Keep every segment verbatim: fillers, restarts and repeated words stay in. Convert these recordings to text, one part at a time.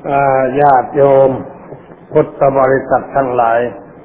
ญาติโยมพุทธบริษัททั้งหลาย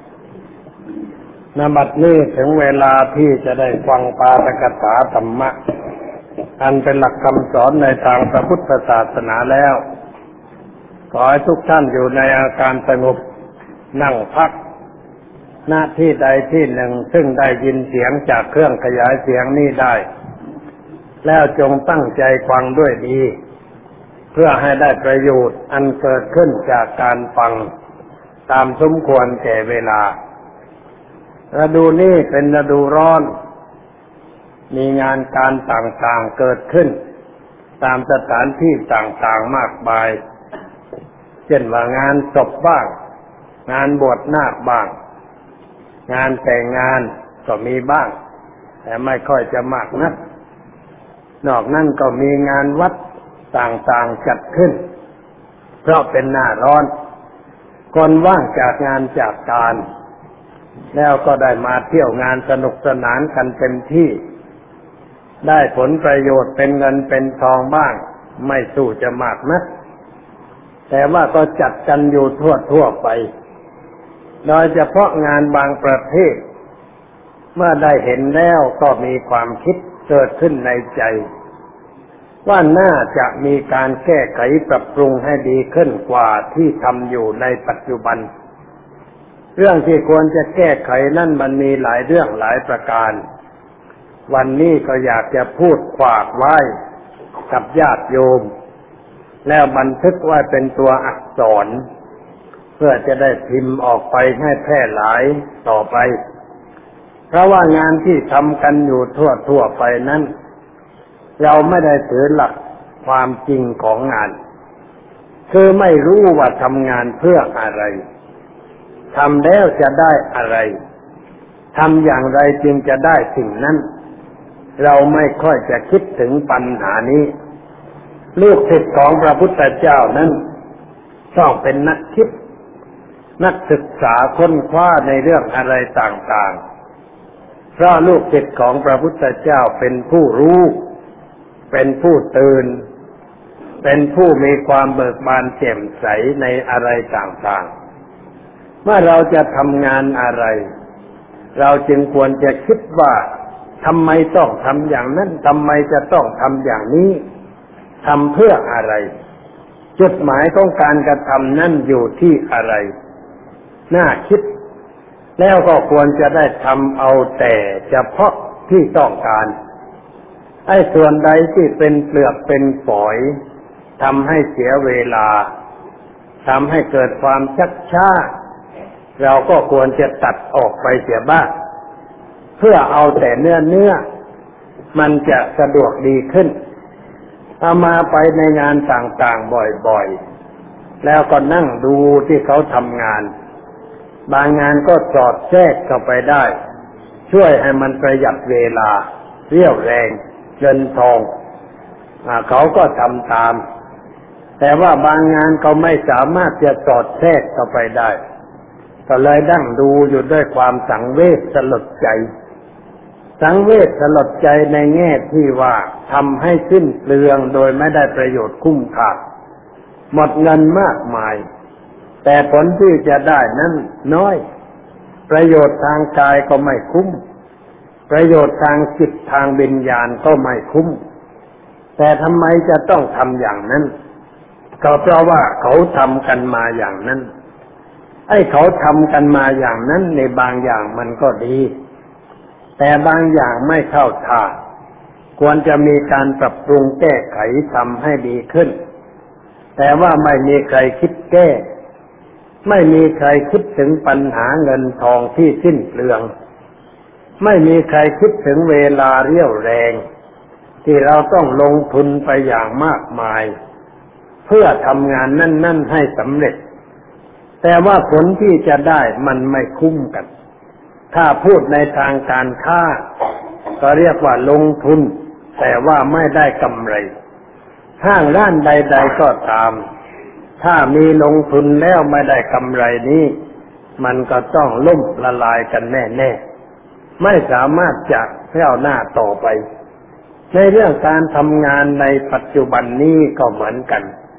ณ บัดนี้ถึงเวลาที่จะได้ฟังปาฐกถาธรรมะอันเป็นหลักคำสอนในทางพระพุทธศาสนาแล้วขอให้ทุกท่านอยู่ในอาการสงบนั่งพักหน้าที่ใดที่หนึ่งซึ่งได้ยินเสียงจากเครื่องขยายเสียงนี้ได้แล้วจงตั้งใจฟังด้วยดีเพื่อให้ได้ประโยชน์อันเกิดขึ้นจากการฟังตามสมควรแก่เวลาฤดูนี้เป็นฤดูร้อนมีงานการต่างๆเกิดขึ้นตามสถานที่ต่างๆมากมายเช่นว่างานศพบ้างงานบวชนาคบ้างงานแต่งงานก็มีบ้างแต่ไม่ค่อยจะมากนักนอกนั้นก็มีงานวัดต่างๆจัดขึ้นเพราะเป็นหน้าร้อนคนว่างจากงานจากการแล้วก็ได้มาเที่ยวงานสนุกสนานกันเต็มที่ได้ผลประโยชน์เป็นเงินเป็นทองบ้างไม่สู้จะมากนักแต่ว่าก็จัดกันอยู่ทั่วๆไปโดยเฉพาะงานบางประเภทเมื่อได้เห็นแล้วก็มีความคิดเกิดขึ้นในใจว่าน่าจะมีการแก้ไขปรับปรุงให้ดีขึ้นกว่าที่ทำอยู่ในปัจจุบันเรื่องที่ควรจะแก้ไขนั่นมันมีหลายเรื่องหลายประการวันนี้ก็อยากจะพูดฝากไว้กับญาติโยมแล้วบันทึกไว้เป็นตัวอักษรเพื่อจะได้พิมพ์ออกไปให้แพร่หลายต่อไปเพราะว่างานที่ทำกันอยู่ทั่วๆไปนั้นเราไม่ได้ถือหลักความจริงของงานคือไม่รู้ว่าทำงานเพื่ออะไรทำแล้วจะได้อะไรทำอย่างไรจึงจะได้สิ่งนั้นเราไม่ค่อยจะคิดถึงปัญหานี้ลูกศิษย์ของพระพุทธเจ้านั้นต้องเป็นนักคิดนักศึกษาค้นคว้าในเรื่องอะไรต่างๆเพราะลูกศิษย์ของพระพุทธเจ้าเป็นผู้รู้เป็นผู้ตื่นเป็นผู้มีความเบิกบานแจ่มใสในอะไรต่างๆเมื่อเราจะทำงานอะไรเราจึงควรจะคิดว่าทำไมต้องทำอย่างนั้นทำไมจะต้องทำอย่างนี้ทำเพื่ออะไรจุดหมายของการกระทำนั้นอยู่ที่อะไรน่าคิดแล้วก็ควรจะได้ทำเอาแต่เฉพาะที่ต้องการไอ้ส่วนใดที่เป็นเปลือกเป็นฝอยทำให้เสียเวลาทำให้เกิดความชักช้าเราก็ควรจะตัดออกไปเสียบ้างเพื่อเอาแต่เนื้อเนื้อมันจะสะดวกดีขึ้นเอามาไปในงานต่างๆบ่อยๆแล้วก็นั่งดูที่เขาทำงานบางงานก็สอดแทรกเข้าไปได้ช่วยให้มันประหยัดเวลาเรี่ยวแรงเงินทองเขาก็ทำตามแต่ว่าบางงานเขาไม่สามารถจะสอดแทรกเข้าไปได้ก็เลยนั่งดูอยู่ด้วยความสังเวชสลดใจสังเวชสลดใจในแง่ที่ว่าทำให้สิ้นเปลืองโดยไม่ได้ประโยชน์คุ้มค่าหมดเงินมากมายแต่ผลที่จะได้นั้นน้อยประโยชน์ทางกายก็ไม่คุ้มประโยชน์ทางจิตทางวิญญาณก็ไม่คุ้มแต่ทำไมจะต้องทำอย่างนั้นก็เพราะว่าเขาทำกันมาอย่างนั้นไอ้เขาทำกันมาอย่างนั้นในบางอย่างมันก็ดีแต่บางอย่างไม่เข้าท่าควรจะมีการปรับปรุงแก้ไขทำให้ดีขึ้นแต่ว่าไม่มีใครคิดแก้ไม่มีใครคิดถึงปัญหาเงินทองที่สิ้นเปลืองไม่มีใครคิดถึงเวลาเรี่ยวแรงที่เราต้องลงทุนไปอย่างมากมายเพื่อทำงานนั่นๆให้สำเร็จแต่ว่าผลที่จะได้มันไม่คุ้มกันถ้าพูดในทางการค้าก็เรียกว่าลงทุนแต่ว่าไม่ได้กำไรห้างร้านใดๆก็ตามถ้ามีลงทุนแล้วไม่ได้กำไรนี้มันก็ต้องล่มละลายกันแน่ๆไม่สามารถจะก้าวหน้าต่อไปในเรื่องการทำงานในปัจจุบันนี้ก็เหมือนกัน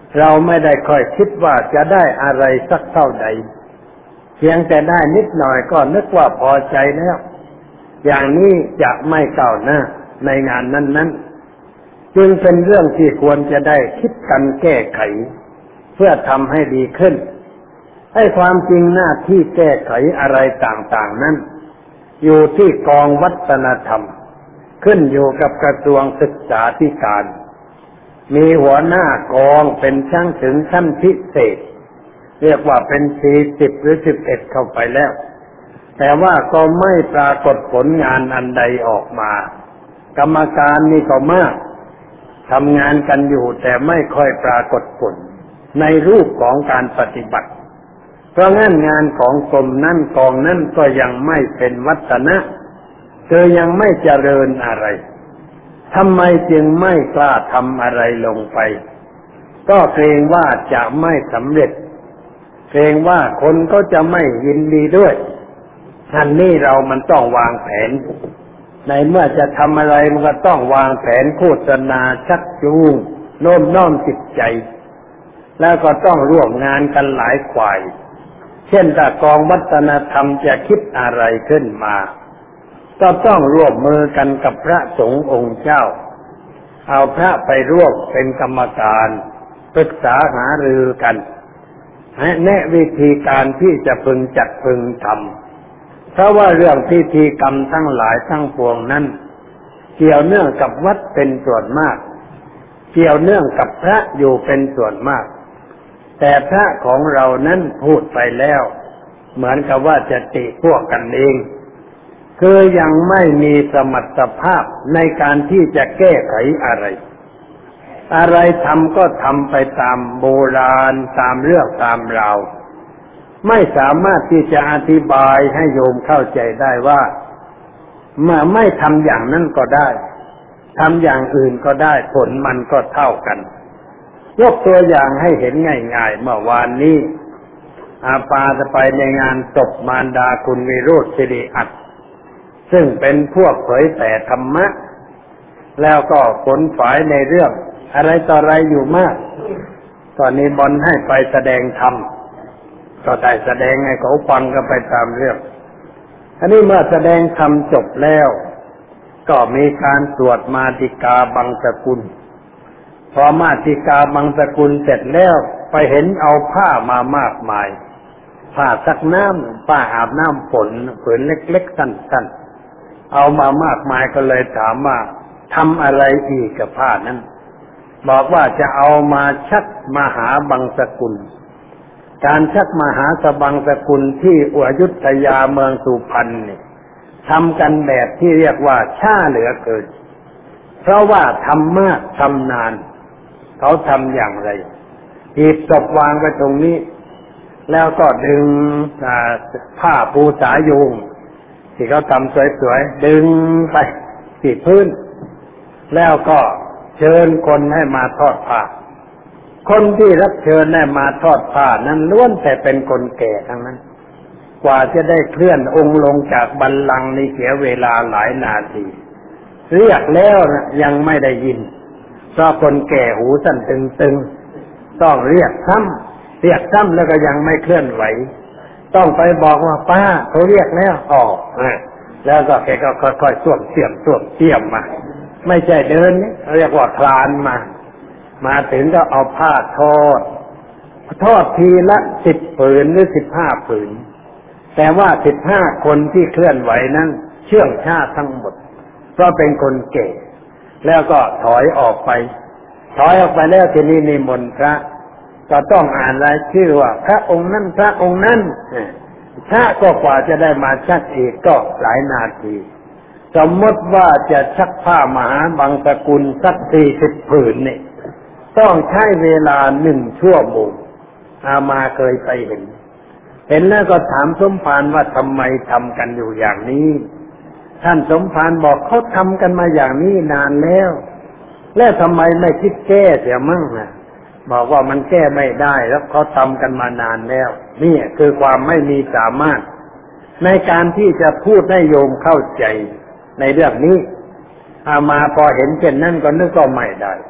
เราไม่ได้ค่อยคิดว่าจะได้อะไรสักเท่าใดเพียงแต่ได้นิดหน่อยก็นึกว่าพอใจแล้วอย่างนี้จะไม่ก้าวหน้าในงานนั้นๆจึงเป็นเรื่องที่ควรจะได้คิดกันแก้ไขเพื่อทำให้ดีขึ้นให้ความจริงหน้าที่แก้ไขอะไรต่างๆนั้นอยู่ที่กองวัฒนธรรมขึ้นอยู่กับกระทรวงศึกษาธิการมีหัวหน้ากองเป็นช่างถึงขั้นพิเศษเรียกว่าเป็นสี่สิบหรือสิบเอ็ดเข้าไปแล้วแต่ว่าก็ไม่ปรากฏผลงานอันใดออกมากรรมการนี่ก็มากทำงานกันอยู่แต่ไม่ค่อยปรากฏผลในรูปของการปฏิบัติเพราะงั้นงานของกรมนั่นกองนั่นก็ยังไม่เป็นวัฒนะคือยังไม่เจริญอะไรทำไมจึงไม่กล้าทำอะไรลงไปก็เกรงว่าจะไม่สำเร็จเกรงว่าคนก็จะไม่ยินดีด้วยอันนี้เรามันต้องวางแผนในเมื่อจะทำอะไรมันก็ต้องวางแผนโฆษณาชักจูงโน้มน้อมจิตใจแล้วก็ต้องร่วมงานกันหลายฝ่ายเช่นถ้ากองวัฒนธรรมจะคิดอะไรขึ้นมาก็ต้องร่วมมือกันกับพระสงฆ์องค์เจ้าเอาพระไปร่วมเป็นกรรมการปรึกษาหารือกันให้แนะวิธีการที่จะพึงจัดพึงทำเพราะว่าเรื่องพิธีกรรมทั้งหลายทั้งปวงนั้นเกี่ยวเนื่องกับวัดเป็นส่วนมากเกี่ยวเนื่องกับพระอยู่เป็นส่วนมากแต่พระของเรานั้นพูดไปแล้วเหมือนกับว่าจะติพวกกันเองคือยังไม่มีสมรรถภาพในการที่จะแก้ไขอะไรอะไรทำก็ทำไปตามโบราณตามเรื่องตามราวไม่สามารถที่จะอธิบายให้โยมเข้าใจได้ว่าเมื่อไม่ทำอย่างนั้นก็ได้ทำอย่างอื่นก็ได้ผลมันก็เท่ากันยกตัวอย่างให้เห็นง่ายๆเมื่อวานนี้อาปาจะไปในงานศพมารดาคุณวิโรจน์สิริอัตซึ่งเป็นพวกเผยแผ่ธรรมะแล้วก็ขนฝายในเรื่องอะไรต่ออะไรอยู่มากตอนนี้บอนให้ไปแสดงธรรมก็ได้แสดงให้เขาฟังกันไปตามเรื่องอันนี้เมื่อแสดงธรรมจบแล้วก็มีการสวดมาติกาบังสกุลพอมาติกาบังสกุลเสร็จแล้วไปเห็นเอาผ้ามามากมายผ้าซักน้ำผ้าอาบน้ำฝนผืนเล็กๆสั้นๆเอามามากมายก็เลยถามว่าทำอะไรอีกกับผ้านั้นบอกว่าจะเอามาชักมหาบังสกุลการชักมหาสบังสกุลที่อยุธยาเมืองสุพรรณนี่ทำกันแบบที่เรียกว่าช้าเหลือเกินเพราะว่าทำมากทำนานเขาทำอย่างไรหีบศพวางไว้ตรงนี้แล้วก็ดึงผ้าปูสายโยงที่เขาทำสวยๆดึงไปที่พื้นแล้วก็เชิญคนให้มาทอดผ้าคนที่รับเชิญให้มาทอดผ้านั้นล้วนแต่เป็นคนแก่ทั้งนั้นกว่าจะได้เคลื่อนองค์ลงจากบัลลังก์นี่เสียเวลาหลายนาทีเรียกแล้วนะยังไม่ได้ยินเพราะคนแก่หูสั่นตึงๆต้องเรียกซ้ำเรียกซ้ำแล้วก็ยังไม่เคลื่อนไหวต้องไปบอกว่าป้าเขาเรียกแล้วออกแล้วก็แกก็ค่อยๆส่วมเสียมส่วมเสียมมาไม่ใช่เดินนี่เรียกว่าคลานมามาถึงก็เอาผ้าทอดทอดทีละสิบผืนหรือสิบห้าผืนแต่ว่าสิบห้าคนที่เคลื่อนไหวนั้นเชื่องช้าทั้งหมดเพราะเป็นคนแก่แล้วก็ถอยออกไปถอยออกไปแล้วทีนี้นิมนต์พระก็ต้องอ่านรายชื่อว่าพระองค์นั้นพระองค์นั้นพระก็กว่าจะได้มาชักอีกก็หลายนาทีสมมติว่าจะชักผ้ามหาบังสกุลสักสี่สิบผืนนี่ต้องใช้เวลาหนึ่งชั่วโมงอามาเคยไปเห็นเห็นแล้วก็ถามสมภารว่าทำไมทำกันอยู่อย่างนี้ท่านสมภารบอกเขาทำกันมาอย่างนี้นานแล้วแล้วทำไมไม่คิดแก้เสียมั่งนะบอกว่ามันแก้ไม่ได้แล้วเขาทำกันมานานแล้วนี่คือความไม่มีสามารถในการที่จะพูดให้โยมเข้าใจในเรื่องนี้อามาพอเห็นเช่นนั้นก็นึกก็ไม่ได้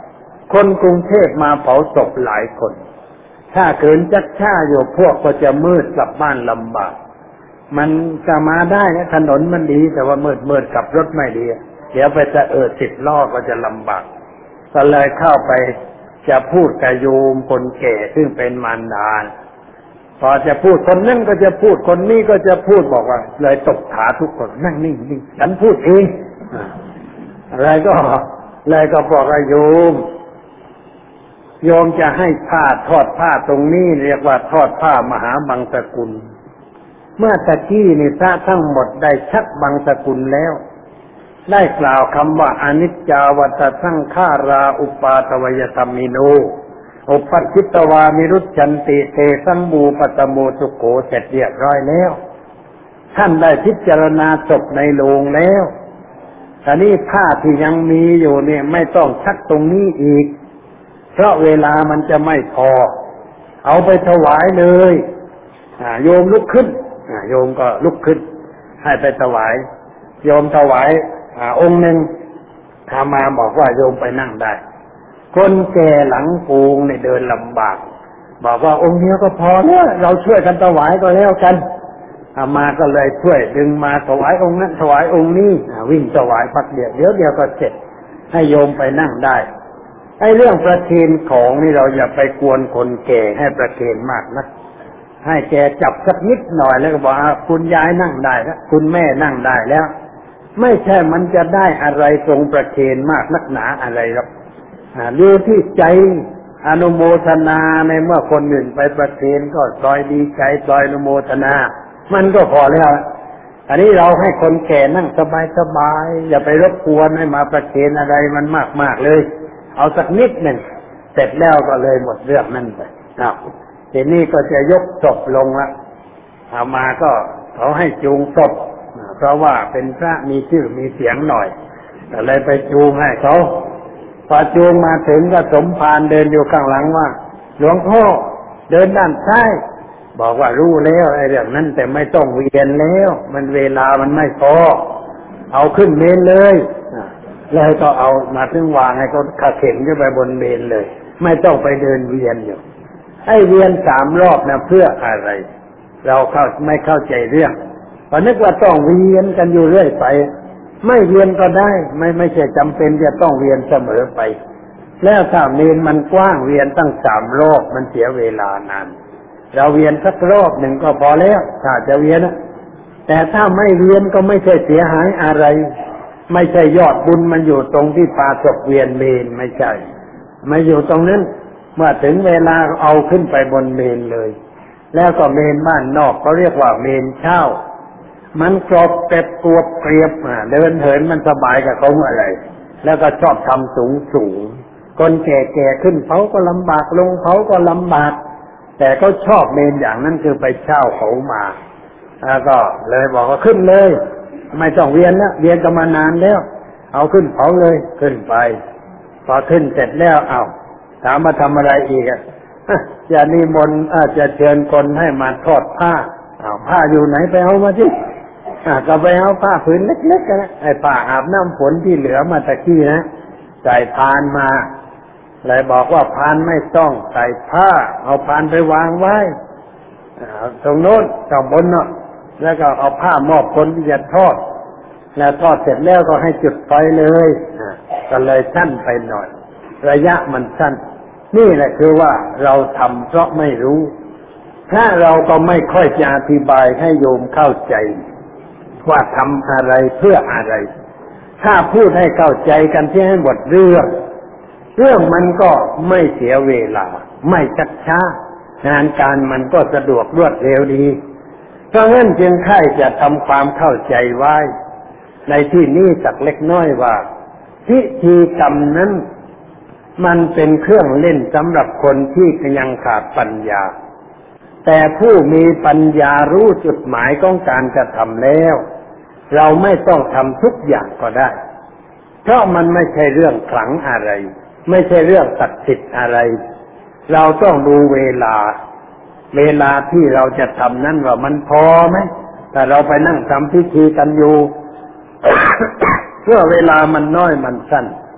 คนกรุงเทพมาเผาศพหลายคนถ้าเกินจักช้าอยู่พวกก็จะมืดกลับบ้านลำบากมันจะมาได้นะถนนมันดีแต่ว่ามืดมืดกับรถไม่ดีเดี๋ยวไปจะเออสิบล้อก็จะลำบากก็เลยเข้าไปจะพูดกับโยมคนแก่ซึ่งเป็นมารดาพอจะพูดคนนั้นก็จะพูดคนนี้ก็จะพูดบอกว่าเลยตบขาทุกคนนั่งนิ่งๆฉันพูดเองอะไรก็เลยก็บอกว่าโยมโยมจะให้ผ้าทอดผ้าตรงนี้เรียกว่าทอดผ้ามหาบังสกุลเมื่อตะกี้นี่พระทั้งหมดได้ชักบังสกุลแล้วได้กล่าวคำว่าอนิจจาวัฏสังขาราอุปาทวยธรรมิโนอุปัชชิตวามิรุจฉันติเตสังมูปตโมสุโขเสร็จเรียบร้อยแล้วท่านได้พิจารณาศพในโลงแล้วแต่นี่ผ้าที่ยังมีอยู่เนี่ยไม่ต้องชักตรงนี้อีกเพราะเวลามันจะไม่พอเอาไปถวายเลยโยมลุกขึ้นโยมก็ลุกขึ้นให้ไปถวายโยมถวายองค์หนึ่งถ้ามาบอกว่าโยมไปนั่งได้คนแก่หลังปูงเนี่ยเดินลำบากบอกว่าองค์เดียวก็พอแล้วเราช่วยกันถวายก็แล้วกันอามาก็เลยช่วยดึงมาถวายองค์นั้นถวายองค์นี้วิ่งถวายพักเดียวเดี๋ยวเดียวก็เสร็จให้โยมไปนั่งได้ไอ้เรื่องประเคนของนี่เราอย่าไปกวนคนแก่ให้ประเคนมากนะให้แกจับสักนิดหน่อยแล้วก็บอกคุณยายนั่งได้แล้วคุณแม่นั่งได้แล้วไม่ใช่มันจะได้อะไรตรงประเคนมากนักหนาอะไรหรอกดูที่ใจอนุโมทนาในเมื่อคนอื่นไปประเคนก็ปล่อยดีใจปล่อยอนุโมทนามันก็พอแล้วอันนี้เราให้คนแก่นั่งสบายๆอย่าไปรบกวนให้มาประเคนอะไรมันมากๆเลยเอาสักนิดหนึ่งเสร็จแล้วก็เลยหมดเรื่องนั่นไปครับทีนี้ก็จะยกศพลงละเอามาก็เขาให้จูงศพเพราะว่าเป็นพระมีชื่อมีเสียงหน่อยก็เลยไปจูงให้เขาพอจูงมาถึงก็สมภารเดินอยู่ข้างหลังว่าหลวงพ่อเดินด้านซ้ายบอกว่ารู้แล้วไอ้เรื่องนั้นแต่ไม่ต้องเวียนแล้วมันเวลามันไม่พอเอาขึ้นเมนเลยแล้วก็เอามาถึงวางให้เขาขาเข็นขึ้นไปบนเมนเลยไม่ต้องไปเดินเวียนอยู่ให้เวียนสามรอบนะเพื่ออะไรเราเข้าไม่เข้าใจเรื่องพอนึกว่าต้องเวียนกันอยู่เรื่อยไปไม่เวียนก็ได้ไม่ไม่ใช่จำเป็นจะต้องเวียนเสมอไปแล้วถ้าเมนมันกว้างเวียนตั้งสามรอบมันเสียเวลานานเราเวียนสักรอบหนึ่งก็พอแล้วถ้าจะเวียนนะแต่ถ้าไม่เวียนก็ไม่ใช่เสียหายอะไรไม่ใช่ยอดบุญมันอยู่ตรงที่ปาศพเวียนเมนไม่ใช่ไม่อยู่ตรงนั้นเมื่อถึงเวลาเอาขึ้นไปบนเมนเลยแล้วก็เมนบ้านนอกเขาเรียกว่าเมนเช่ามันกรอบเป็ดกวบเกรียบเดินเหินมันสบายกับเขาอะไรแล้วก็ชอบทำสูงสูงคนแก่ๆขึ้นเขาก็ลำบากลงเขาก็ลำบากแต่เขาชอบเมนอย่างนั้นคือไปเช่าเขามาแล้วก็เลยบอกว่าขึ้นเลยไม่ต้องเวียนแล้วเวียนกันมานานแล้วเอาขึ้นเผาเลยขึ้นไปพอขึ้นเสร็จแล้วเอาถามมาทำอะไรอีกอ่ะจะนิมนต์อาจจะเชิญคนให้มาทอดผ้าเอาผ้าอยู่ไหนไปเอามาสิก็ไปเอาผ้าผืนเล็กๆกันนะไอ้ผ้าอาบน้ำฝนที่เหลือมาตะกี้นะใส่พานมาเลยบอกว่าพานไม่ต้องใส่ผ้าเอาพานไปวางไว้ตรงโน้นตรงบนเนาะแล้วก็เอาผ้ามอบคนที่จะทอดแล้วทอดเสร็จแล้วก็ให้จุดไฟเลยก็เลยสั้นไปหน่อยระยะมันสั้นนี่แหละคือว่าเราทำเพราะไม่รู้ถ้าเราก็ไม่ค่อยจะอธิบายให้โยมเข้าใจว่าทำอะไรเพื่ออะไรถ้าพูดให้เข้าใจกันที่ให้หมดเรื่องเรื่องมันก็ไม่เสียเวลาไม่ชักช้างานการมันก็สะดวกรวดเร็วดีเพราะงั้นจึงใคร่จะทำความเข้าใจไว้ในที่นี้สักเล็กน้อยว่าพิธีกรรมนั้นมันเป็นเครื่องเล่นสำหรับคนที่ยังขาดปัญญาแต่ผู้มีปัญญารู้จุดหมายของการกระทำแล้วเราไม่ต้องทำทุกอย่างก็ได้เพราะมันไม่ใช่เรื่องขลังอะไรไม่ใช่เรื่องศักดิ์สิทธิ์อะไรเราต้องดูเวลาเวลาที่เราจะทำนั้นว่ามันพอไหมแต่เราไปนั่งทำพิธีกันอยู่ เพื่อเวลามันน้อยมันสั้น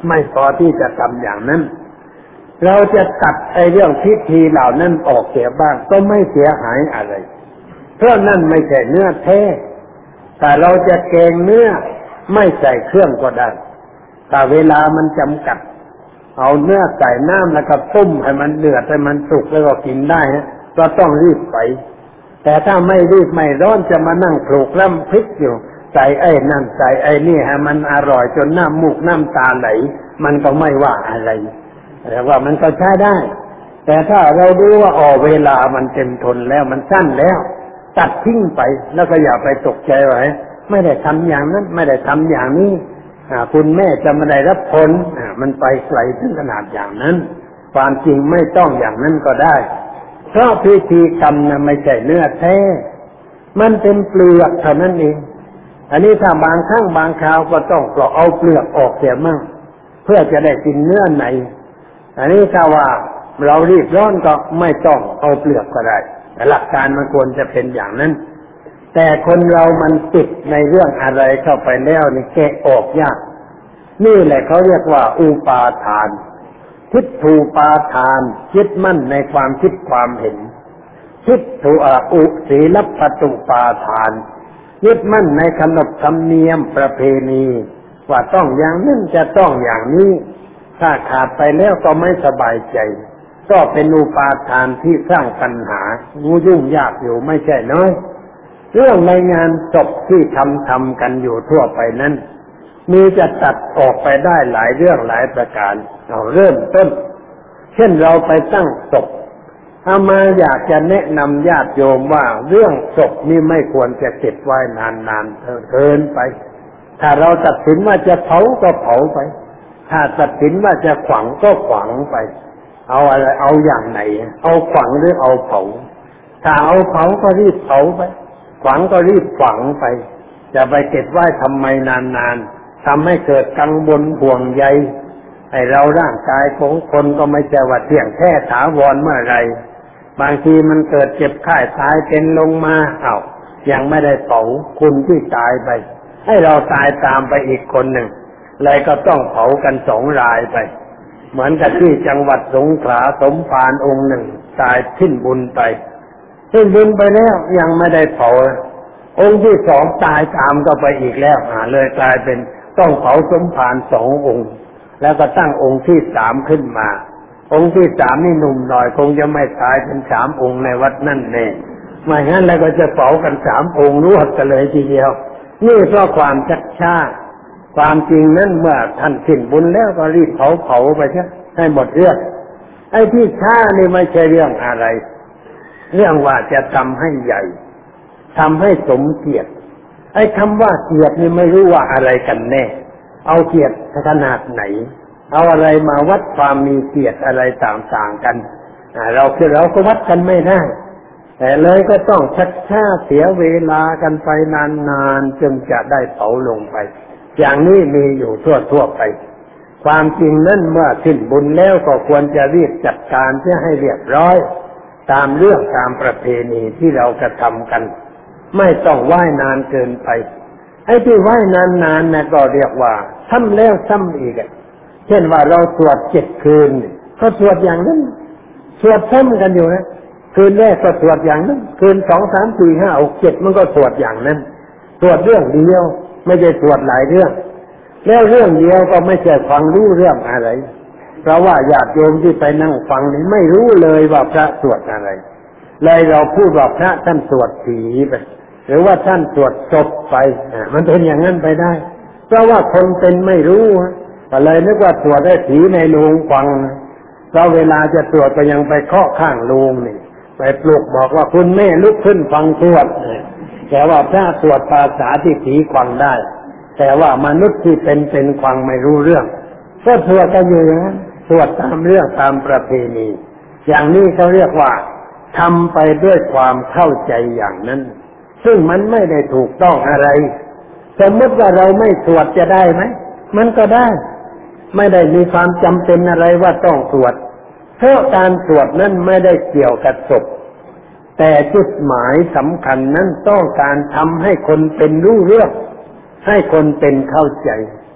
ไม่พอที่จะทำอย่างนั้นเราจะตัดไอ้เรื่องพิธีเหล่านั้นออกเสียบ้างก็ไม่เสียหายอะไรเพราะนั่นไม่ใช่เนื้อแท้แต่เราจะแกงเนื้อไม่ใส่เครื่องก็ได้แต่เวลามันจำกัดเอาเนื้อใส่น้ำแล้วก็ต้มให้มันเดือดให้มันสุกแล้วก็กินได้นะก็ต้องรีบไปแต่ถ้าไม่รีบไม่ร้อนจะมานั่งโขลกน้ำพริกอยู่ใส่ไอ้นั่นใส่ไอ้นี่ให้มันอร่อยจนน้ำมูกน้ำตาไหลมันก็ไม่ว่าอะไรแต่ว่ามันก็ใช้ได้แต่ถ้าเราดูว่าอ๋อเวลามันเต็มทนแล้วมันสั้นแล้วตัดทิ้งไปแล้วก็อย่าไปตกใจว่าไม่ได้ทำอย่างนั้นไม่ได้ทำอย่างนี้คุณแม่จะไม่ได้รับผลมันไปไกลถึงขนาดอย่างนั้นความจริงไม่ต้องอย่างนั้นก็ได้เพราะพิธีกรรมนะไม่ใช่เนื้อแท้มันเป็นเปลือกเท่านั้นเองอันนี้ถ้าบางครั้งบางคราวก็ต้องปลอกเอาเปลือกออกเสียมั่งเพื่อจะได้กินเนื้อในอันนี้ถ้าว่าเรารีบร้อนก็ไม่ต้องเอาเปลือกก็ได้แต่หลักการมันควรจะเป็นอย่างนั้นแต่คนเรามันติดในเรื่องอะไรเข้าไปแล้วนี่แกะออกยากนี่แหละเขาเรียกว่าอุปาทานทิฏฐูปาทานยึดมั่นในความคิดความเห็นทิฏฐูอุศีลปตุปาทานยึดมั่นในขนบธรรมเนียมประเพณีว่าต้องอย่างนั้นจะต้องอย่างนี้ถ้าขาดไปแล้วก็ไม่สบายใจก็เป็นอุปาทานที่สร้างปัญหายุ่งยากอยู่ไม่ใช่น้อยเรื่องในงานศพที่ทำทำกันอยู่ทั่วไปนั้นมีจะตัดออกไปได้หลายเรื่องหลายประการเอาเริ่มต้นเช่นเราไปตั้งศพอามาอยากจะแนะนำญาติโยมว่าเรื่องศพนี่ไม่ควรจะเก็บไว้นานๆเกินไปถ้าเราตัดสินว่าจะเผาก็เผาไปถ้าตัดสินว่าจะฝังก็ฝังไปเอาอะไรเอาอย่างไหนเอาฝังหรือเอาเผาถ้าเอาเผาก็รีบเผาไปฝังก็รีบฝังไปจะไปเก็บไว้ทำไมนานๆทำให้เกิดกังวลห่วงใยให้เราร่างกายของคนก็ไม่ใช่ว่าเที่ยงแท้ถาวรเมื่อไรบางทีมันเกิดเจ็บไข้ตายเป็นลงมาเอ้ายังไม่ได้เผาคุณที่ตายไปให้เราตายตามไปอีกคนหนึ่งเลยก็ต้องเผากันสองรายไปเหมือนกับที่จังหวัดสงขลาสมภารองค์หนึ่งตายสิ้นบุญไปสิ้นบุญไปแล้วยังไม่ได้เผาองค์ที่สองตายตามก็ไปอีกแล้วหาเลยกลายเป็นต้องเผาสมภารสององค์แล้วก็ตั้งองค์ที่สามขึ้นมาองค์ที่สามนี่หนุ่มหน่อยคงจะไม่ตายเป็นสามองค์ในวัดนั่นแน่ไม่งั้นแล้วก็จะเผากันสามองค์รวดกันเลยทีเดียวนี่เพราะความชักช้าความจริงนั้นเมื่อท่านสิ้นบุญแล้วก็รีบเผาเผาไปใช่ให้หมดเรื่องไอ้ที่ช้านี่ไม่ใช่เรื่องอะไรเรื่องว่าจะทำให้ใหญ่ทำให้สมเกียรติไอ้คำว่าเกียรตินี่ไม่รู้ว่าอะไรกันแน่เอาเกียรติขนาดไหนเอาอะไรมาวัดความมีเกียรติอะไรต่างๆกันเราคือเราก็วัดกันไม่ได้แต่เลยก็ต้องชักช้าเสียเวลากันไปนานๆจึงจะได้เผาลงไปอย่างนี้มีอยู่ทั่วๆไปความจริงนั้นเมื่อสิ้นบุญแล้วก็ควรจะรีบจัดการเพื่อให้เรียบร้อยตามเรื่องตามประเพณีที่เรากระทำกันไม่ต้องไหว้นานเกินไปไอ้ที่ไหว้นานๆน่ะก็เรียกว่าซ้ำแล้วซ้ำอีกเช่นว่าเราสวดเจ็ดคืนก็สวดอย่างนั้นสวดซ้ำกันอยู่นะคืนแรกก็สวดอย่างนั้นคืนสองสามสี่ห้าหกเจ็ดมันก็สวดอย่างนั้นสวดเรื่องเดียวไม่ใช่สวดหลายเรื่องแล้วเรื่องเดียวก็ไม่ใช่ฟังรู้เรื่องอะไรเพราะว่าญาติโยมที่ไปนั่งฟังนี่ไม่รู้เลยว่าพระสวดอะไรเลยเราพูดว่าพระท่านสวดผีไปหรือว่าท่านสวดศพไปมันเป็นอย่างนั้นไปได้เพราะว่าคนเป็นไม่รู้ก็เลยนึกว่าสวดได้ผีในโรงฟังเราเวลาจะสวดก็ยังไปเคาะข้างโรงนี่ไปปลุกบอกว่าคุณแม่ลุกขึ้นฟังสวดแต่ว่าพระสวดภาษาที่ผีฟังได้แต่ว่ามนุษย์ที่เป็นเป็นฟังไม่รู้เรื่องก็สวดกันอยู่อย่างนั้นสวดตามเรื่องตามประเพณีอย่างนี้เขาเรียกว่าทำไปด้วยความเข้าใจอย่างนั้นซึ่งมันไม่ได้ถูกต้องอะไรสมมติว่าเราไม่สวดจะได้ไหมมันก็ได้ไม่ได้มีความจำเป็นอะไรว่าต้องสวดเพราะการสวดนั้นไม่ได้เกี่ยวกับศพแต่จุดหมายสำคัญนั้นต้องการทำให้คนเป็นรู้เรื่องให้คนเป็นเข้าใจ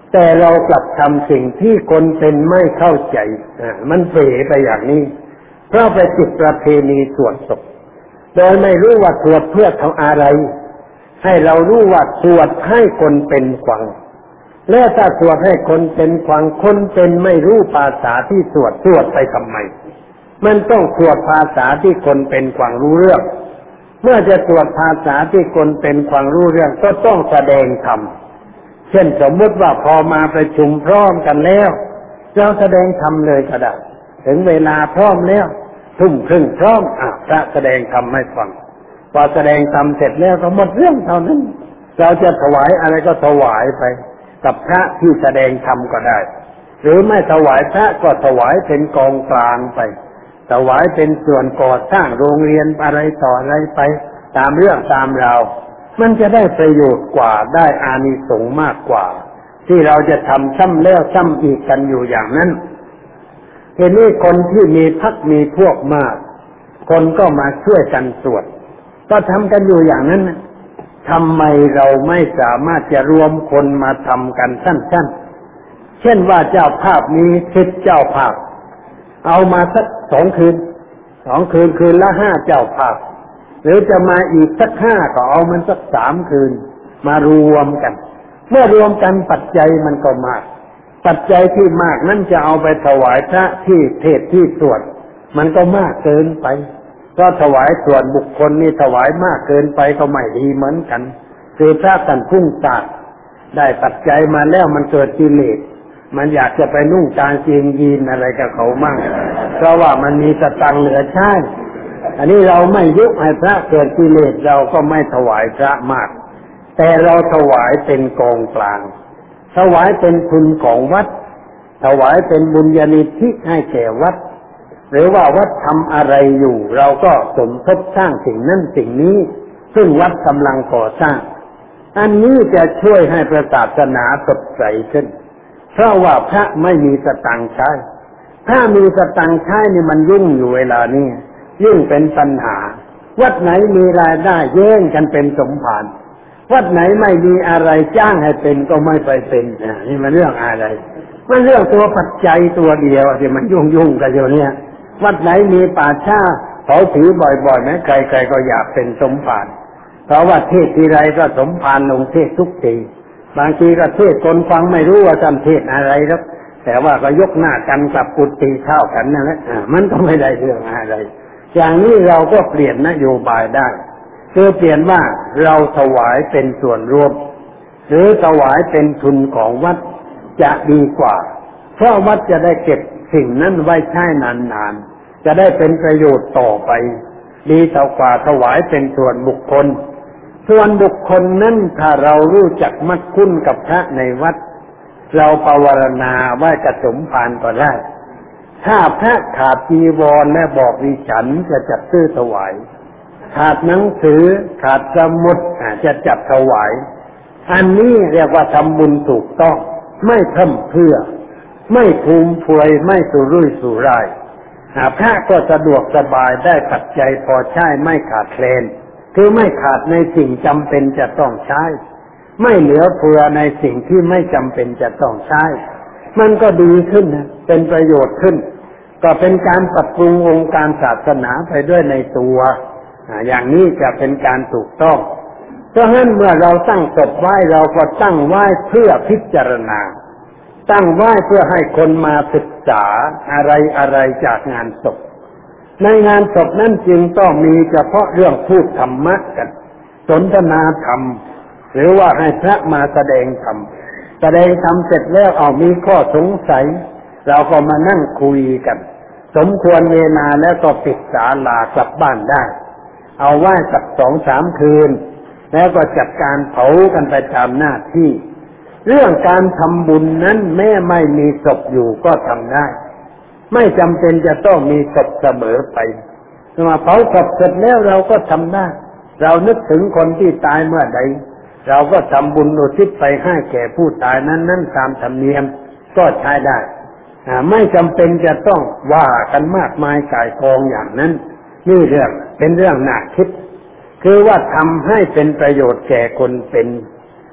แต่เรากลับทำสิ่งที่คนเป็นไม่เข้าใจมันเผลอไปอย่างนี้เพราะไปติดประเพณีสวดศพโดยไม่รู้ว่าสวดเพื่อทำอะไรให้เรารู้ว่าสวดให้คนเป็นฟังและถ้าสวดให้คนเป็นฟังคนเป็นไม่รู้ภาษาที่สวดสวดไปทำไมมันต้องสวดภาษาที่คนเป็นฟังรู้เรื่องเมื่อจะสวดภาษาที่คนเป็นฟังรู้เรื่องก็ต้องแสดงธรรมเช่นสมมติว่าพอมาประชุมพร้อมกันแล้วเราแสดงธรรมเลยก็ได้ถึงเวลาพร้อมแล้วทุ่มครึ่งพร้อมอ่ะพระแสดงธรรมให้ฟังพอแสดงธรรมเสร็จแล้วก็หมดเรื่องเท่านั้นเราจะถวายอะไรก็ถวายไปกับพระที่แสดงธรรมก็ได้หรือไม่ถวายพระก็ถวายเป็นกองกลางไปถวายเป็นส่วนก่อสร้างโรงเรียนอะไรต่ออะไรไปตามเรื่องตามราวมันจะได้ประโยชน์กว่าได้อานิสงส์มากกว่าที่เราจะทำซ้ำแล้วซ้ำอีกกันอยู่อย่างนั้นทีนี้คนที่มีพรรคมีพวกมากคนก็มาช่วยกันสวดก็ทำกันอยู่อย่างนั้นทำไมเราไม่สามารถจะรวมคนมาทำกันสั้นๆเช่นว่าเจ้าภาพมีสิบเจ้าภาพเอามาสักสองคืนสองคืนคืนละห้าเจ้าภาพหรือจะมาอีกสักห้าก็เอามันสักสามคืนมารวมกันเมื่อรวมกันปัจจัยมันก็มากปัจจัยที่มากนั้นจะเอาไปถวายพระที่เทศที่สวดมันก็มากเกินไปก็ถวายส่วนบุคคลนี่ถวายมากเกินไปก็ไม่ดีเหมือนกันคือพระท่านพุ่งตากได้ปัจจัยมาแล้วมันเกิดกิเลสมันอยากจะไปนุ่งกางเกงยีนอะไรกับเขามั่งเพราะว่ามันมีสตังค์เหลือใช้อันนี้เราไม่ยุให้พระเกิดกิเลสเราก็ไม่ถวายพระมากแต่เราถวายเป็นกองกลางถวายเป็นทุนของวัดถวายเป็นบุญญาณิธิให้แก่วัดหรือว่าวัดทำอะไรอยู่เราก็สมทบสร้างสิ่งนั้นสิ่งนี้ซึ่งวัดกำลังก่อสร้างอันนี้จะช่วยให้พระศาสนาสดใสขึ้นเพราะว่าพระไม่มีสตังค์ใช้ถ้ามีสตังค์ใช้นี่มันยุ่งอยู่เวลานี้ยิ่งเป็นปัญหาวัดไหนมีรายได้แย่งกันเป็นสมภารวัดไหนไม่มีอะไรจ้างให้เป็นก็ไม่ไปเป็นนี่มันเรื่องอะไรมันเรื่องตัวปัจจัยตัวเดียวที่มันยุ่งยุ่งกันอยู่เนี่ยวัดไหนมีป่าช้าเขาถือบ่อยๆไหมใครๆก็อยากเป็นสมภารเพราะว่าเทศทีไรก็สมภารลงเทศทุกทีบางทีก็เทศคนฟังไม่รู้ว่าท่านเทศอะไรแล้วแต่ว่าก็ยกหน้ากันกับกุฏิเข้ากันนั่นแหละมันก็ไม่ได้เรื่องอะไรอย่างนี้เราก็เปลี่ยนนโยบายได้คือเปลี่ยนว่าเราถวายเป็นส่วนรวมหรือถวายเป็นทุนของวัดจะดีกว่าเพราะวัดจะได้เก็บสิ่งนั้นไว้ใช้นานๆจะได้เป็นประโยชน์ต่อไปดีเท่ากว่าถวายเป็นส่วนบุคคลส่วนบุคคลนั้นถ้าเรารู้จักมักคุ้นกับพระในวัดเราภาวนาไหว้กระสมภารก็ได้ถ้าพระขาดจีวรและบอกดิฉันจะจัดซื้อถวายขาดหนังสือขาดสมุดจะจัดถวายอันนี้เรียกว่าทำบุญถูกต้องไม่เพิ่มเพื่อไม่ภูมิพวยไม่สุรุ่ยสุร่ายพระก็สะดวกสบายได้ปัจจัยพอใช้ไม่ขาดแคลนคือไม่ขาดในสิ่งจำเป็นจะต้องใช้ไม่เหลือเฟือในสิ่งที่ไม่จำเป็นจะต้องใช้มันก็ดีขึ้นนะเป็นประโยชน์ขึ้นก็เป็นการปรับปรุงองค์การศาสนาไปด้วยในตัวอย่างนี้จะเป็นการถูกต้องเพราะฉะนั้นเมื่อเราตั้งศพไว้เราก็ตั้งไว้เพื่อพิจารณาตั้งไว้เพื่อให้คนมาศึกษาอะไรอะไรจากงานศพในงานศพนั้นจึงต้องมีเฉพาะเรื่องพูดธรรมะกันสนทนาธรรมหรือว่าให้พระมาแสดงธรรมแสดงธรรมเสร็จแล้วเอามีข้อสงสัยเราก็มานั่งคุยกันสมควรเวลาแล้วก็ปิดศาลากลับบ้านได้เอาไว้สักสองสามคืนแล้วก็จัดการเผากันไปตามหน้าที่เรื่องการทำบุญนั้นแม้ไม่มีศพอยู่ก็ทำได้ไม่จำเป็นจะต้องมีศพเสมอไปมาเผาศพเสร็จแล้วเราก็ทำได้เรานึกถึงคนที่ตายเมื่อใดเราก็ทำบุญอุทิศไปให้แก่ผู้ตายนั้นนั้นตามธรรมเนียมก็ใช้ได้ไม่จำเป็นจะต้องว่ากันมากมายก่ายกองอย่างนั้นนี่เรื่องเป็นเรื่องน่าคิดคือว่าทำให้เป็นประโยชน์แก่คนเป็น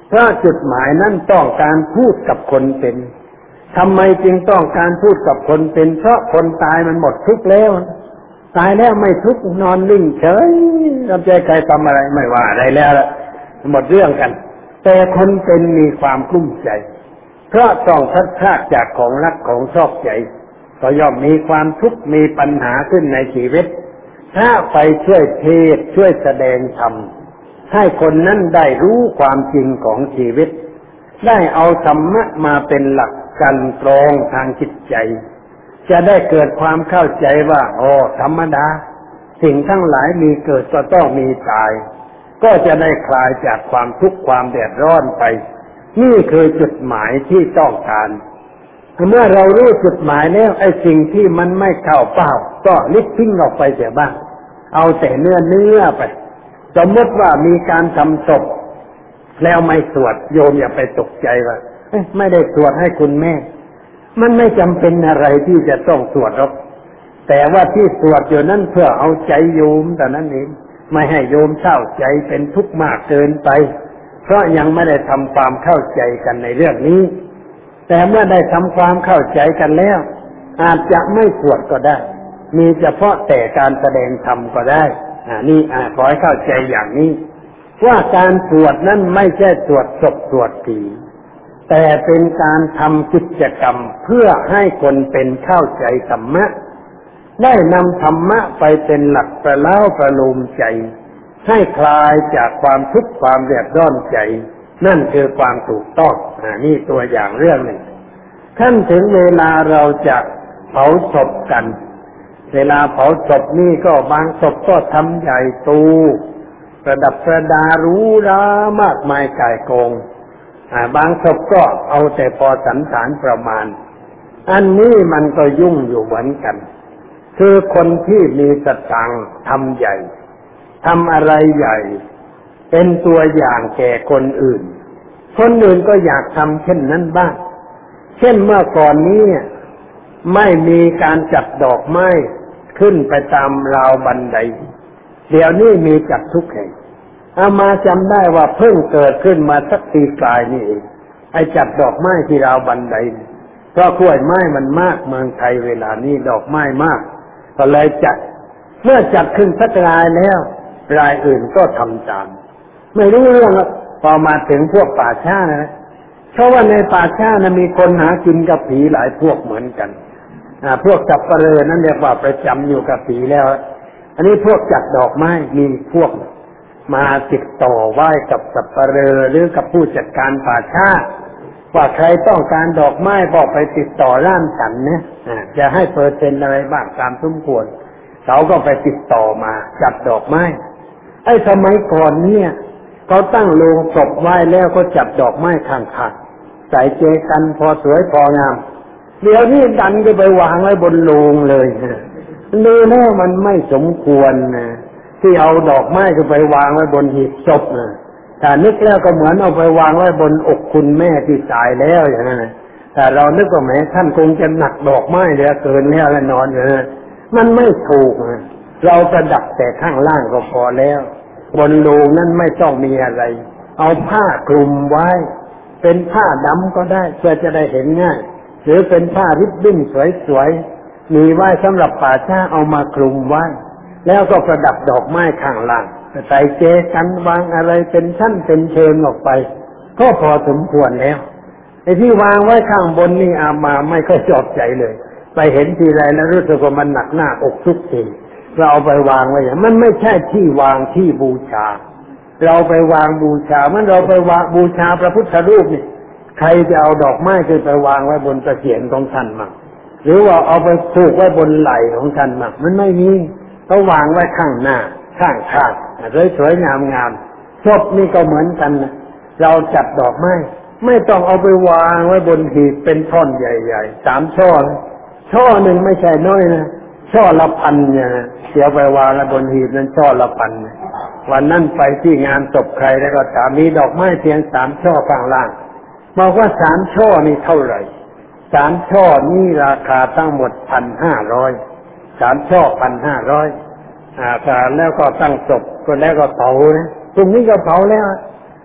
เพราะจุดหมายนั้นต้องการพูดกับคนเป็นทำไมจึงต้องการพูดกับคนเป็นเพราะคนตายมันหมดทุกข์แล้วตายแล้วไม่ทุกข์นอนนิ่งเฉยรับใจใครทำอะไรไม่ว่าอะไรแล้วหมดเรื่องกันแต่คนเป็นมีความกลุ้มใจเพราะต้องพัดพรากจากของรักของชอบใจก็ย่อมมีความทุกข์มีปัญหาขึ้นในชีวิตถ้าไปช่วยเทศช่วยแสดงธรรมให้คนนั้นได้รู้ความจริงของชีวิตได้เอาธรรมะมาเป็นหลักกันกรองทางจิตใจจะได้เกิดความเข้าใจว่าโอ้ธรรมดาสิ่งทั้งหลายมีเกิดก็ต้องมีตายก็จะได้คลายจากความทุกข์ความเดือดร้อนไปนี่คือจุดหมายที่ต้องการเมื่อเรารู้จุดหมายแล้วไอ้สิ่งที่มันไม่เข้าเป้าก็ลิบทิ้งออกไปเสียบ้างเอาแต่เนื้อเนื้อไปสมมติว่ามีการทำศพแล้วไม่สวดโยมอย่าไปตกใจว่าไม่ได้สวดให้คุณแม่มันไม่จำเป็นอะไรที่จะต้องสวดหรอกแต่ว่าที่สวดอยู่นั้นเพื่อเอาใจโยมแต่นั้นเองไม่ให้โยมเศร้าใจเป็นทุกข์มากเกินไปเพราะยังไม่ได้ทำความเข้าใจกันในเรื่องนี้แต่เมื่อได้ทำความเข้าใจกันแล้วอาจจะไม่สวดก็ได้มีเฉพาะแต่การแสดงธรรมก็ได้อ่านี่อ่าขอให้เข้าใจอย่างนี้ว่าการสวดนั้นไม่ใช่สวดศพสวดผีแต่เป็นการทำกิจกรรมเพื่อให้คนเป็นเข้าใจธรรมะได้นำธรรมะไปเป็นหลักประเล้าประโลมใจให้คลายจากความทุกข์ความเดือดร้อนใจนั่นคือความถูกต้องอ่านี่ตัวอย่างเรื่องหนึ่งขั้นถึงเวลาเราจะเผาศพกันเวลาเผาศพนี่ก็บางศพก็ทำใหญ่โตประดับประดาหรูหรามากมายก่ายกองอ่าบางศพก็เอาแต่พอสันฐานประมาณอันนี้มันก็ยุ่งอยู่เหมือนกันคือคนที่มีสตังค์ทำใหญ่ทำอะไรใหญ่เป็นตัวอย่างแก่คนอื่นคนอื่นก็อยากทำเช่นนั้นบ้างเช่นเมื่อก่อนนี้ไม่มีการจัดดอกไม้ขึ้นไปตามราวบันไดเดี๋ยวนี้มีจัดทุกแห่งเอามาจำได้ว่าเพิ่งเกิดขึ้นมาสักปีกลายนี่เองไอ้จัดดอกไม้ที่ราวบันไดเพราะกล้วยไม้มันมากเมืองไทยเวลานี้ดอกไม้มากก็เลยจัดเมื่อจัดขึ้นสักรายแล้วรายอื่นก็ทำตามไม่รู้เรื่องพอมาถึงพวกป่าช้านะเพราะว่าในป่าช้านะมีคนหากินกับผีหลายพวกเหมือนกันอ่าพวกจับปะเรอนั่นเรียกว่าประจำอยู่กับผีแล้วอันนี้พวกจัดดอกไม้มีพวกมาติดต่อไหว้กับสับปะเรอหรือกับผู้จัดการป่าช้าว่าใครต้องการดอกไม้บอกไปติดต่อร้านฉันนะจะให้เปอร์เซ็นต์อะไรบ้างตามสมควรเขาก็ไปติดต่อมาจัดดอกไม้ไอ้สมัยก่อนเนี่ยเขาตั้งโรงศพไว้แล้วก็จัดดอกไม้ข้างๆใส่เจกันพอสวยพองามเดี๋ยวนี้ดันก็ไปวางไว้บนโลงเลยดูแล้วมันไม่สมควรนะที่เอาดอกไม้ก็ไปวางไว้บนหีบศพนะแต่นึกแล้วก็เหมือนเอาไปวางไว้บนอกคุณแม่ที่ตายแล้วอย่างนั้นนะแต่เรานึกว่าแม้ท่านคงจะหนักดอกไม้เหลือเกินแล้วแล้วนอนอยู่นะมันไม่ถูกนะเราประดับแต่ข้างล่างก็พอแล้วบนโลงนั้นไม่ต้องมีอะไรเอาผ้าคลุมไว้เป็นผ้าดำก็ได้เพื่อจะได้เห็นง่ายหรือเป็นผ้าริบบิ้นสวยๆมีไว้สำหรับป่าช้าเอามาคลุมไว้แล้วก็ประดับดอกไม้ข้างล่างใส่เจกันวางอะไรเป็นชั้นเป็นเชิงออกไปก็พอสมควรแล้วไอ้ที่วางไว้ข้างบนนี่อามาไม่ค่อยชอบใจเลยไปเห็นทีไรแล้วรู้สึกว่ามันหนักหน้าอกทุกทีเราเอาไปวางไว้อย่างมันไม่ใช่ที่วางที่บูชาเราไปวางบูชามันเราไปวางบูชาพระพุทธรูปนี่ใครจะเอาดอกไม้ขึ้นไปวางไว้บนตะเกียงของท่านมั่งหรือว่าเอาไปผูกไว้บนไหล่ของท่านมั่งมันไม่มีเขาวางไว้ข้างหน้าข้างข้างสวยๆงามๆศพนี่ก็เหมือนกันนะเราจัดดอกไม้ไม่ต้องเอาไปวางไว้บนหีบเป็นท่อนใหญ่ๆสามช่อช่อหนึ่งไม่ใช่น้อยนะช่อละพันเนี่ยนะเสียไปวางไว้บนหีบนั้นช่อละพันวันนั้นไปที่งานศพใครแล้วก็ถามมีดอกไม้เพียงสามช่อข้างล่างบอกว่าสามช่อนี่เท่าไหร่สามช่อนี่ราคาทั้งหมดพันห้าร้อยสามช่อพันห้าร้อยอ่าแล้วก็ตั้งศพก็แล้วก็เผานะตรงนี้ก็เผาแล้ว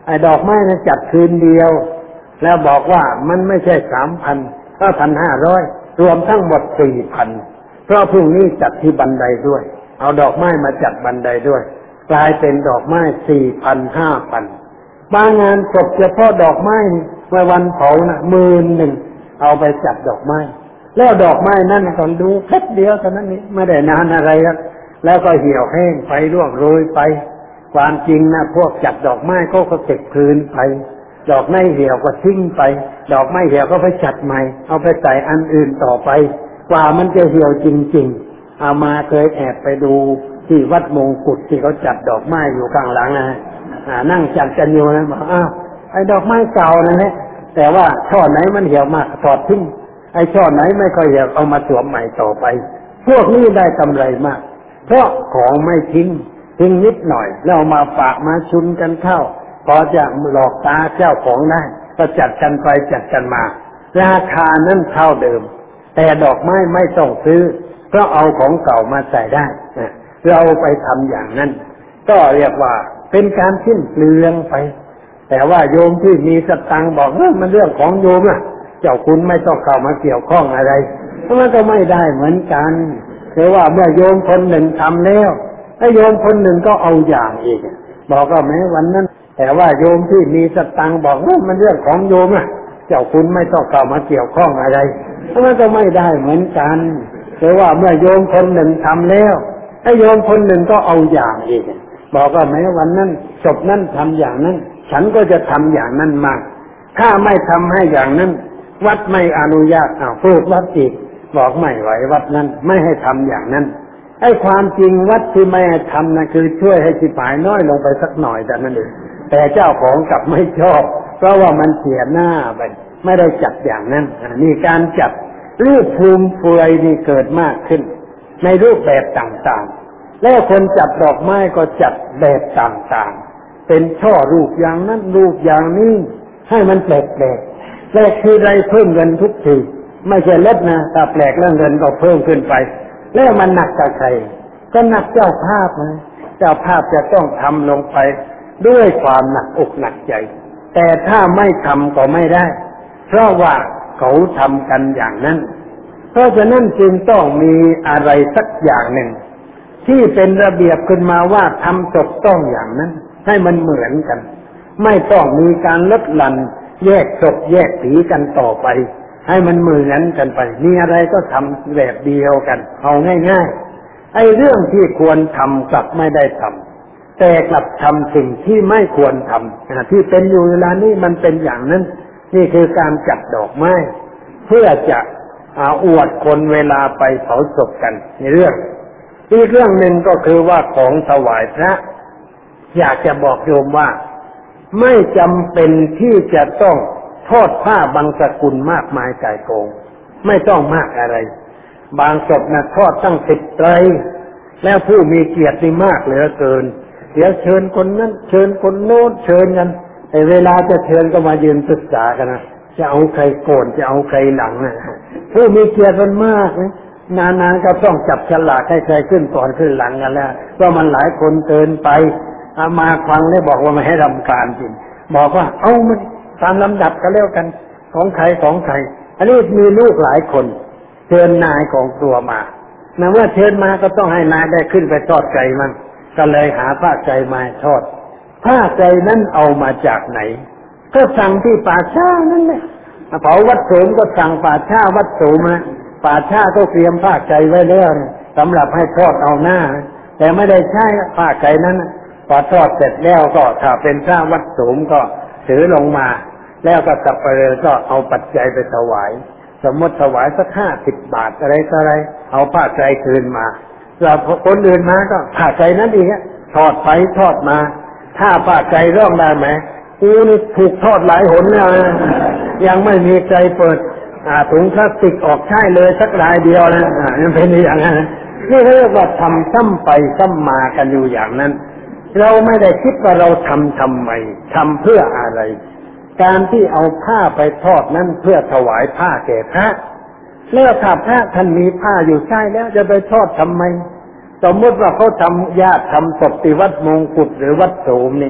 ไอ้ดอกไม้นั้นจัดคืนเดียวแล้วบอกว่ามันไม่ใช่สามพันก็พันห้าร้อยรวมทั้งหมดสี่พันเพราะพรุ่งนี้จัดที่บันไดด้วยเอาดอกไม้มาจัดบันไดด้วยกลายเป็นดอกไม้สี่พันห้าพันบางงานศพเฉพาะดอกไม้เมื่อวันเผานะหมื่นหนึ่งเอาไปจัดดอกไม้แล้วดอกไม้นั่นก่อนดูแค่เดียวเท่านั้นนี้ไม่ได้นานอะไรครับแล้วก็เหี่ยวแห้งไปร่วงโรยไปความจริงนะพวกจัดดอกไม้ก็ก็เก็บคืนไปดอกไม้เหี่ยวก็ทิ้งไปดอกไม้เหี่ยวก็ไปจัดใหม่เอาไปใส่อันอื่นต่อไปกว่ามันจะเหี่ยวจริงๆเอามาเคยแอบไปดูที่วัดมงกุฎที่เขาจัดดอกไม้อยู่ข้างหลังนะนั่งจัดกันอยู่นะบอกอ้าวไอ้ดอกไม้เก่านั่นแหละแต่ว่าช่อไหนมันเหี่ยวมากถอดทิ้งไอ้ช่อไหนไม่ค่อยเหี่ยวเอามาสวมใหม่ต่อไปพวกนี้ได้กำไรมากเพราะของไม่ทิ้งทิ้งนิดหน่อยแล้วมาฝากมาชุนกันเข้าพอจะหลอกตาเจ้าของได้ก็จัดกันไปจัดกันมาราคานั้นเท่าเดิมแต่ดอกไม้ไม่ต้องซื้อเพราะเอาของเก่ามาใส่ได้เราไปทำอย่างนั้นก็เรียกว่าเป็นการสิ้นเปลืองไปแต่ว่าโยมที่มีสตังค์บอกเออมันเรื่องของโยมนะเจ้าคุณไม่ต้องเข้ามาเกี่ยวข้องอะไรมันก็ไม่ได้เหมือนกันแต่ว่าเมื่อโยมคนหนึ่งทำแล้วไอ้โยมคนหนึ่งก็เอาอย่างอีกบอกว่าแม้วันนั้นแต่ว่าโยมที่มีสตังค์บอกเออมันเรื่องของโยมนะเจ้าคุณไม่ต้องเข้ามาเกี่ยวข้องอะไรมันก็ไม่ได้เหมือนกันแต่ว่าเมื่อโยมคนหนึ่งทำแล้วไอ้โยมคนหนึ่งก็เอาอย่างอีกบอกว่าแม้วันนั้นศพนั้นทำอย่างนั้นฉันก็จะทำอย่างนั้นมากถ้าไม่ทำให้อย่างนั้นวัดไม่อนุญาตอ้าวพูดวัดอีกบอกไม่ไหววัดนั้นไม่ให้ทำอย่างนั้นไอ้ความจริงวัดที่ไม่ให้ทำนะคือช่วยให้สิบหายน้อยลงไปสักหน่อยแต่นั่นเองแต่เจ้าของกลับไม่ชอบเพราะว่ามันเสียหน้าไปไม่ได้จัดอย่างนั้นนี่การจัดรูปภูมิเฟือยนี่เกิดมากขึ้นในรูปแบบต่างๆแล้วคนจัดดอกไม้ก็จัดแบบต่างๆเป็นช่อรูปอย่างนั้นรูปอย่างนี้ให้มันแปลกๆแปลกคือไรเพิ่มเงินทุกทีไม่ใช่ลดนะแต่แปลกแล้วเงินก็เพิ่มขึ้นไปแล้วมันหนักกับใครก็หนักเจ้าภาพนะเจ้าภาพจะต้องทำลงไปด้วยความหนักอกหนักใจแต่ถ้าไม่ทำก็ไม่ได้เพราะว่าเขาทำกันอย่างนั้นเพราะฉะนั้นจึงต้องมีอะไรสักอย่างหนึ่งที่เป็นระเบียบขึ้นมาว่าทำศพต้องอย่างนั้นให้มันเหมือนกันไม่ต้องมีการลดหลั่นแยกศพแยกสีกันต่อไปให้มันเหมือนกันไปมีอะไรก็ทำแบบเดียวกันเอาง่ายๆไอ้เรื่องที่ควรทำกลับไม่ได้ทำแต่กลับทำสิ่งที่ไม่ควรทำที่เป็นอยู่เวลานี้มันเป็นอย่างนั้นนี่คือการจัดดอกไม้เพื่อจะอวดคนเวลาไปเผาศพกันในเรื่องอีกเรื่องหนึ่งก็คือว่าของถวายพระอยากจะบอกโยมว่าไม่จำเป็นที่จะต้องทอดผ้าบางสกุลมากมายก่ายโกงไม่ต้องมากอะไรบางศพนะทอดตั้งสิบไตรแล้วผู้มีเกียรตินี่มากเหลือเกินเดี๋ยวเชิญคนนั้นเชิญคนโน้นเชิญกันไอ้เวลาจะเชิญก็มายืนศึกษากันนะจะเอาใครโกนจะเอาใครหลังนะผู้มีเกียรติมันมากนะนานๆก็ต้องจับฉลากให้ใครขึ้นก่อนขึ้นหลังกันแล้วเพราะมันหลายคนเกินไปเอามาฟังแล้วบอกว่าไม่ให้รำคาญจริงบอกว่าเอามันตามลำดับกันแล้วกันของใครของใครอันนี้มีลูกหลายคนเชิญนายของตัวมานะว่าเชิญมาก็ต้องให้นายได้ขึ้นไปทอดไก่มันก็เลยหาผ้าไก่มาทอดผ้าไก่นั้นเอามาจากไหนก็สั่งที่ป่าช้านั่นแหละเผาวัดโสมก็สั่งป่าช้าวัดโสมนะป่าช้าก็เตรียมผ้าไก่ไว้แล้วสำหรับให้ทอดเอาหน้าแต่ไม่ได้ใช้ผ้าไก่นั้นพอทอดเสร็จแล้วก็ถ้าเป็นพระวัดโสมก็ถือลงมาแล้วก็สับปะเลอก็เอาปัจจัยไปถวายสมมติถวายสักห้าสิบบาทอะไรต่ออะไรเอาผ้าไตรคืนมาแล้วคนอื่นมาก็ผ้าไตรนั้นอีกทอดไปทอดมาถ้าผ้าไตรร่องได้ไหมกูนี่ถูกทอดหลายหนแล้วนะยังไม่มีใจเปิดถุงพลาสติกออกใช้เลยสักรายเดียวนะยังเป็นอย่างนั้นนี่เรียกว่าทำซ้ำไปซ้ำมากันอยู่อย่างนั้นเราไม่ได้คิดว่าเราทำทำไมทำเพื่ออะไรการที่เอาผ้าไปทอดนั้นเพื่อถวายผ้าแก่พระแล้วถ้าพระท่านมีผ้าอยู่ใช้แล้วจะไปทอดทำไมสมมติว่าเขาทำญาติทำศพที่วัดมงกุฎหรือวัดโสมนี่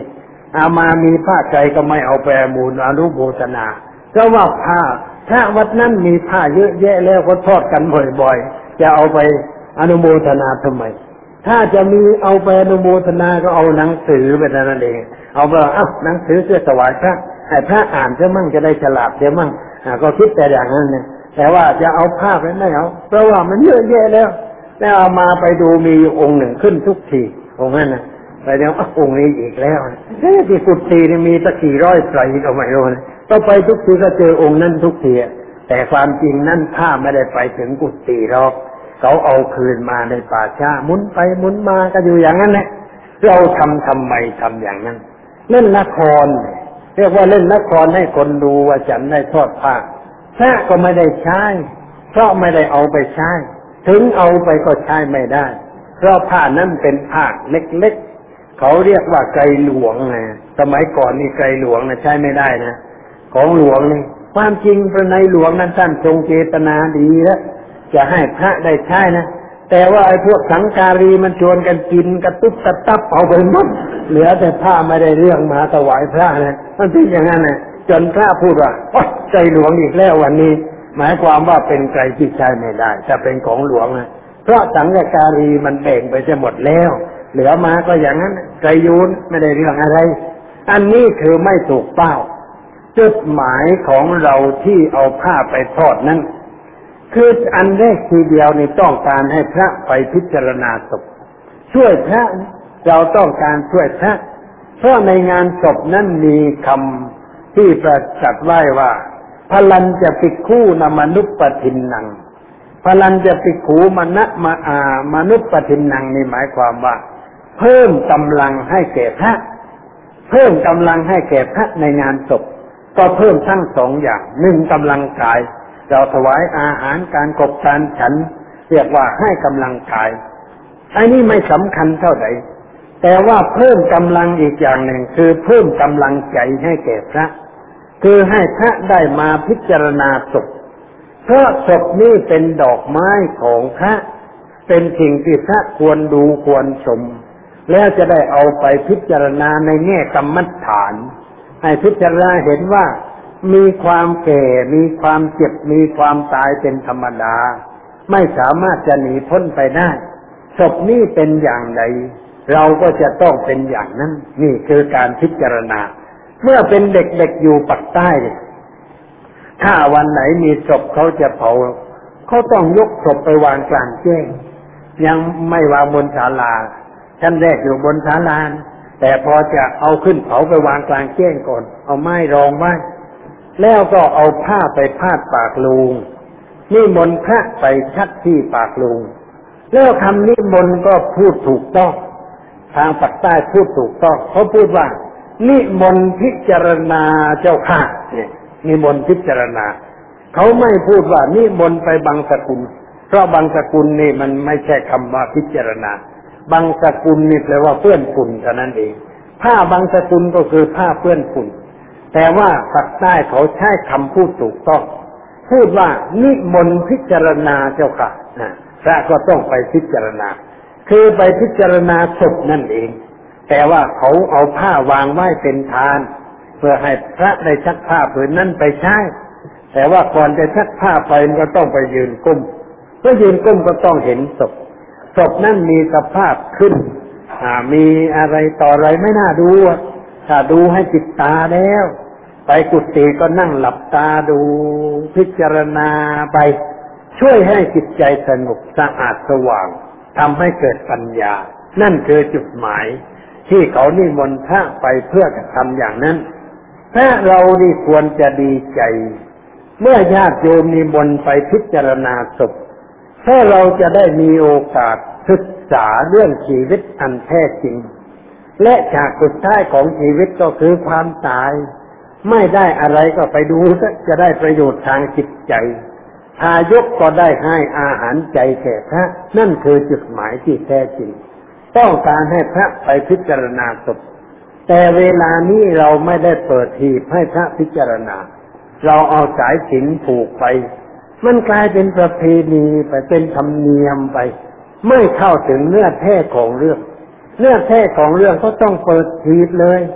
อามามีผ้าไตรก็ไม่เอาไปมูลอนุโมทนาเพราะว่าผ้าถ้าวัดนั้นมีผ้าเยอะแยะแล้วก็ทอดกันบ่อยๆจะเอาไปอนุโมทนาทำไมถ้าจะมีเอาไปอนุโมทนาก็เอาหนังสือไปนั่นเองเอาไปเอ้าหนังสือเพื่อถวายพระให้พระอ่านเสียมั่งจะได้ฉลาดเสียมั่งก็คิดแต่อย่างนั้นเนี่ยแต่ว่าจะเอาผ้าไปไม่เอาเพราะว่ามันเยอะแยะแล้วแล้วเอามาไปดูมีองค์หนึ่งขึ้นทุกทีองค์นั้นนะไปเดี๋ยวองค์นี้อีกแล้วเฮ้ยที่กุฏินี่มีตะกี่ร้อยไตรก็ไม่รู้นะต้องไปทุกทีก็เจอองค์นั้นทุกทีแต่ความจริงนั่นผ้าไม่ได้ไปถึงกุฏิหรอกเขาเอาคืนมาในป่าช้าหมุนไปหมุนมาก็อยู่อย่างนั้นแหละเราทำทำไมทำอย่างนั้นเล่นละครเรียกว่าเล่นละครให้คนดูว่าฉันได้ทอดผ้าพระก็ไม่ได้ใช้เพราะไม่ได้เอาไปใช้ถึงเอาไปก็ใช้ไม่ได้เพราะผ้านั้นเป็นผ้าเล็กๆเขาเรียกว่าไกรหลวงไงสมัยก่อนนี่ไกรหลวงนะใช้ไม่ได้นะของหลวงนี่ความจริงพระในหลวงนั้นท่านทรงเจตนาดีแล้วจะให้พระได้ใช้นะแต่ว่าไอ้พวกสังการีมันชวนกันกินกระตุ๊บกระตับเอาไปหมดเหลือแต่ผ้าไม่ได้เรื่องมาถวายพระนะมันเป็นอย่างนั้นนะจนพระพูดว่าโอ๊ยไกรหลวงอีกแล้ววันนี้หมายความว่าเป็นไกรที่ใช้ไม่ได้จะเป็นของหลวงนะเพราะสังการีมันแบ่งไปจะหมดแล้วเหลือมาก็อย่างนั้นไกรยูนไม่ได้เรื่องอะไรอันนี้คือไม่ถูกเป้าจุดหมายของเราที่เอาผ้าไปทอดนั้นคืออันแรกทีเดียวนี่ต้องการให้พระไปพิจารณาศพช่วยพระเราต้องการช่วยพระเพราะในงานศพนั้นมีคำที่ประกาศไว้ว่าพลันจะปิกคู่นมนุปปทินนังพลันจะปิกขูมณะมาอามนุปปทินนังนี่หมายความว่าเพิ่มกำลังให้แก่พระเพิ่มกำลังให้แก่พระในงานศพก็เพิ่มทั้งสองอย่างหนึ่งกำลังกายเราถวายอาหารการกบการฉันเรียกว่าให้กำลังกายไอ้นี่ไม่สำคัญเท่าไหร่แต่ว่าเพิ่มกำลังอีกอย่างหนึ่งคือเพิ่มกำลังใจให้แก่พระคือให้พระได้มาพิจารณาศพเพราะศพนี้เป็นดอกไม้ของพระเป็นสิ่งที่พระควรดูควรชมแล้วจะได้เอาไปพิจารณาในแง่กรรมฐานให้พิจารณาเห็นว่ามีความแก่มีความเจ็บมีความตายเป็นธรรมดาไม่สามารถจะหนีพ้นไปได้ศพนี้เป็นอย่างไรเราก็จะต้องเป็นอย่างนั้นนี่คือการพิจารณาเมื่อเป็นเด็กๆอยู่ปากใต้ถ้าวันไหนมีศพเขาจะเผาเขาต้องยกศพไปวางกลางแจ้งยังไม่วางบนศาลาชั้นแรกอยู่บนศาลาแต่พอจะเอาขึ้นเผาไปวางกลางแจ้งก่อนเอาไม้รองไว้แล้วก็เอาผ้าไปพาดปากลุงนิมนต์พระไปชักที่ปากลุงแล้วคำนิมนต์ก็พูดถูกต้องทางปากใต้พูดถูกต้องเขาพูดว่านิมนต์พิจารณาเจ้าค่ะเนี่ยนิมนต์พิจารณาเขาไม่พูดว่านิมนต์ไปบังสกุลเพราะบังสกุลนี่มันไม่ใช่คำว่าพิจารณาบังสกุลนี่แปลว่าเปื้อนฝุ่นเท่านั้นเองผ้าบังสกุลก็คือผ้าเปื้อนฝุ่นแต่ว่าปากใต้เขาใช้คำพูดถูกต้องพูดว่านิมนต์พิจารณาเจ้าค่ะพระก็ต้องไปพิจารณาคือไปพิจารณาศพนั่นเองแต่ว่าเขาเอาผ้าวางไว้เป็นทานเพื่อให้พระได้ชักผ้าผืนนั้นไปใช้แต่ว่าก่อนจะชักผ้าไปก็ต้องไปยืนก้มเมื่อยืนก้มก็ต้องเห็นศพศพนั้นมีสภาพขึ้นมีอะไรต่ออะไรไม่น่าดูถ้าดูให้จิตตาแล้วไปกุฏิก็นั่งหลับตาดูพิจารณาไปช่วยให้จิตใจสงบสะอาดสว่างทำให้เกิดปัญญานั่นคือจุดหมายที่เขานิมนต์พระไปเพื่อทำอย่างนั้นถ้าเรานี่ควรจะดีใจเมื่อญาติโยมนิมนต์ไปพิจารณาศพถ้าเราจะได้มีโอกาสศึกษาเรื่องชีวิตอันแท้จริงและฉากสุดท้ายของชีวิตก็คือความตายไม่ได้อะไรก็ไปดูจะได้ประโยชน์ทางจิตใจทายกก็ได้ให้อาหารใจแก่พระนั่นคือจุดหมายที่แท้จริงต้องการให้พระไปพิจารณาศพแต่เวลานี้เราไม่ได้เปิดหีบให้พระพิจารณาเราเอาสายสิญจน์ผูกไปมันกลายเป็นประเพณีไปเป็นธรรมเนียมไปไม่เข้าถึงเนื้อแท้ของเรื่องเนื้อแท้ของเรื่องก็ต้องเปิดหีบเลย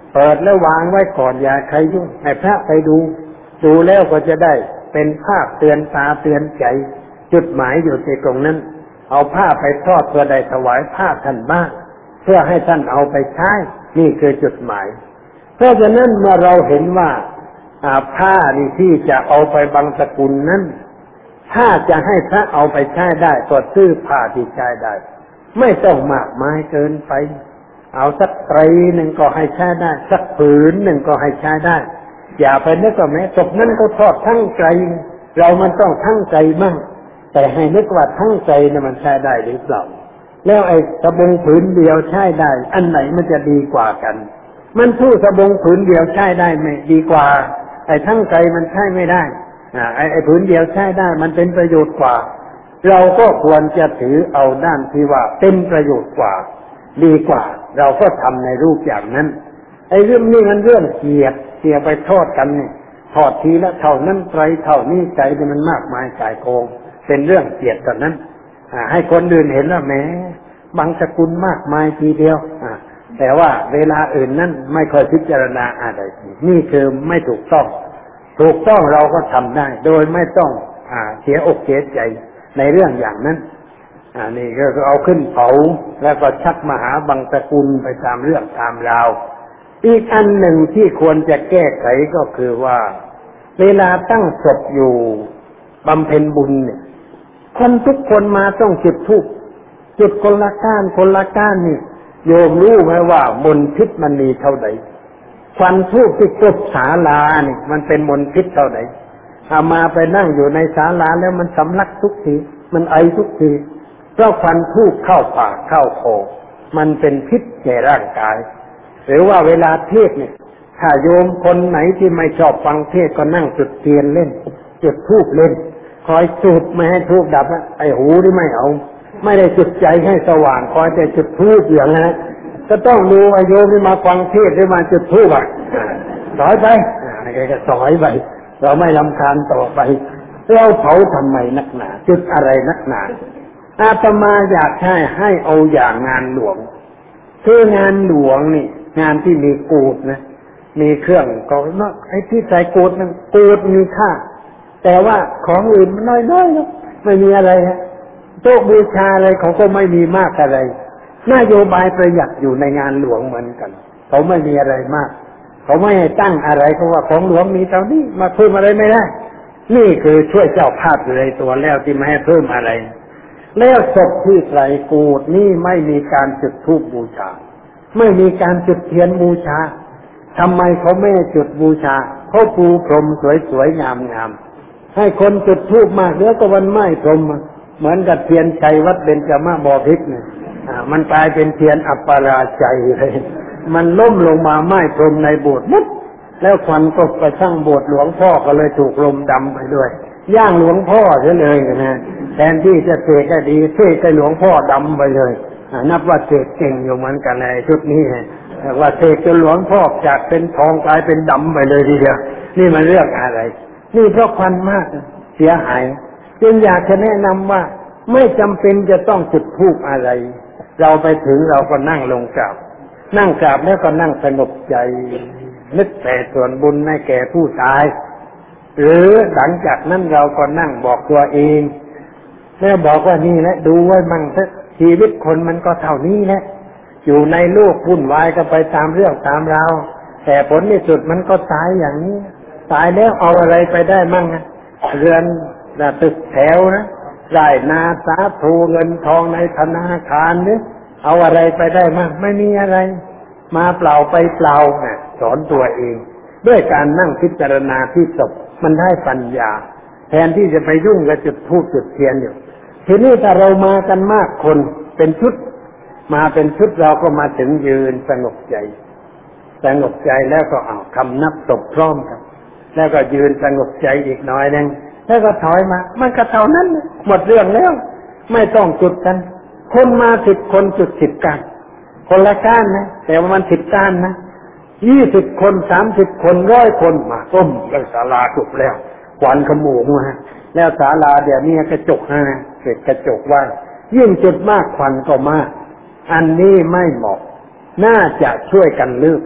เปิดแล้ววางไว้ก่อนอย่าใครยุ่งให้พระไปดูดูแล้วก็จะได้เป็นภาพเตือนตาเตือนใจจุดหมายอยู่ที่ตรงนั้นเอาผ้าไปทอดเพื่อได้ถวายผ้าท่านบ้างเพื่อให้ท่านเอาไปใช้นี่คือจุดหมายเพราะฉะนั้นเมื่อเราเห็นว่าผ้านี่ที่จะเอาไปบังสกุลนั้นถ้าจะให้พระเอาไปใช้ได้ก็ซื้อผ้าที่ใช้ได้ไม่ต้องมากมายเกินไปเอาสักไตรหนึ่งก็ให้ใช้ได้สักผืนหนึ่งก็ให้ใช้ได้อย่าไปนึกว่าแม้ศพนั้นก็ทอดทั้งใจเรามันต้องทั้งใจมั่งแต่ให้นึกว่าทั้งใจเนี่ยมันใช้ได้หรือเปล่าแล้วไอ้สบงผืนเดียวใช้ได้อันไหนมันจะดีกว่ากันมันทู่สบงผืนเดียวใช้ได้ไหมดีกว่าไอ้ทั้งใจมันใช้ไม่ได้อ่าไอ้ไอ้ผืนเดียวใช้ได้มันเป็นประโยชน์กว่าเราก็ควรจะถือเอาด้านที่ว่าเป็นประโยชน์กว่าดีกว่าเราก็ทำในรูปอย่างนั้นไอ้เรื่องนี้มันเรื่องเกียรติเกียรติไปทอดกันเนี่ยทอดทีละเท่านั้นไตรเท่านี้ใจมันมากมายกายโกงเป็นเรื่องเกียรติตอนนั้นให้คนอื่นเห็นว่าแหมบางสกุลมากมายทีเดียวแต่ว่าเวลาอื่นนั้นไม่ค่อยพิจารณาอะไรนี่คือไม่ถูกต้องถูกต้องเราก็ทำได้โดยไม่ต้องอ่าเสียอกเสียใจในเรื่องอย่างนั้นอ่านี่ก็เอาขึ้นเผาแล้วก็ชักมหาบังสกุลไปตามเรื่องตามราวอีกอันหนึ่งที่ควรจะแก้ไขก็คือว่าเวลาตั้งศพอยู่บำเพ็ญบุญเนี่ยคนทุกคนมาต้องจุดธูปจุดคนละก้านคนละก้านนี่โยมรู้ไหมว่ามลพิษมันมีเท่าไหร่ควันธูปที่กบศาลานี่มันเป็นมลพิษเท่าไหร่เอามาไปนั่งอยู่ในศาลาแล้วมันสำลักทุกทีมันไอทุกทีเพราะควันธูปเข้าปากเข้าคอมันเป็นพิษแก่ร่างกายหรือว่าเวลาเทศเนี่ยถ้าโยมคนไหนที่ไม่ชอบฟังเทศก็นั่งจุดเทียนเล่นจุดธูปเล่นคอยจุดไม่ให้ธูปดับไอ้หูที่ไม่เอาไม่ได้จุดใจให้สว่างคอยแต่จุดธูปอย่างนั้นก็ต้องดูว่าโยมที่มาฟังเทศได้มาจุดธูปอ่ะสอยไปอะไรก็สอยไปเราไม่รำคาญต่อไปเราเผาทำไมนักหนาจุดอะไรนักหนาอาตมาอยากให้ให้เอาอย่างงานหลวงคืองานหลวงนี่งานที่มีกูฏนะมีเครื่องก็ว่าไอ้ที่ใส่กูฏนั้นกูฏมีค่าแต่ว่าของอื่นมันน้อยๆนะไม่มีอะไรฮะโต๊ะบูชาอะไรเขาก็ไม่มีมากอะไรนโยบายประหยัดอยู่ในงานหลวงเหมือนกันเขาไม่มีอะไรมากเขาไม่ให้ตั้งอะไรเพราะว่าของหลวงมีเท่านี้มาเพิ่มอะไรไม่ได้นี่คือช่วยเจ้าภาพอยู่ในตัวแล้วที่ไม่ให้เพิ่มอะไรแล้วศพที่ใส่กูฏนี่ไม่มีการจุดธูปบูชาไม่มีการจุดเทียนบูชาทำไมเขาไม่จุดบูชาเขาปูพรมสวยๆงามๆให้คนจุดธูปมากเนื้อก็วันไหม้พรมเหมือนกับเทียนชัยวัดเบญจมาบพิตรเนี่ยมันกลายเป็นเทียนอัปปราชัยเลยมันล้มลงมาไหม้พรมในโบสถ์มัดแล้วควันก็ไปช่างโบสถ์หลวงพ่อก็เลยถูกลมดำไปด้วยย่างหลวงพ่อเสียเลยนะแทนที่จะเสกได้ดีเสกให้หลวงพ่อดำไปเลยนับว่าเสกเก่งอยู่เหมือนกันในชุดนี้แต่ว่าเสกจนหลวงพ่อจากเป็นทองกลายเป็นดำไปเลยทีเดียวนี่มันเรื่องอะไรนี่เพราะควันมากเสียหายจึงอยากจะแนะนำว่าไม่จำเป็นจะต้องจุดธูปอะไรเราไปถึงเราก็นั่งลงกราบนั่งกราบแล้วก็นั่งสงบใจนึกแต่ส่วนบุญให้แก่ผู้ตายหรือหลังจากนั้นเราก็นั่งบอกตัวเองแล้วบอกว่านี่แหละดูไว้มั่งเถอะชีวิตคนมันก็เท่านี้แหละอยู่ในโลกวุ่นวายก็ไปตามเรื่องตามราวแต่ผลที่สุดมันก็ตายอย่างนี้ตายแล้วเอาอะไรไปได้มั่งนะเรือนตึกแถวนะได้นาสาโทเงินทองในธนาคารเนี่ยเอาอะไรไปได้มั่งไม่มีอะไรมาเปล่าไปเปล่านะสอนตัวเองด้วยการนั่งพิจารณาที่ศพมันได้ปัญญาแทนที่จะไปยุ่งกับจุดธูปจุดเทียนอยู่ทีนี้ถ้าเรามากันมากคนเป็นชุดมาเป็นชุดเราก็มาถึงยืนสงบใจสงบใจแล้วก็เอาคำนับศพพร้อมกันแล้วก็ยืนสงบใจอีกหน่อยนึงแล้วก็ถอยมามันก็เท่านั้นหมดเรื่องแล้วไม่ต้องจุดกันคนมาสิบคนจุดสิบกันคนละก้านนะแต่ว่ามันสิบก้านนะยี่สิบคนสามสิบคนร้อยคนมาต้มแล้วศาลาจุกแล้วควันขโมงมาแล้วศาลาเดี๋ยวนี้กระจกนะเสร็จกระจกว่ายิ่งจุดมากควันก็มากอันนี้ไม่เหมาะน่าจะช่วยกันเลือก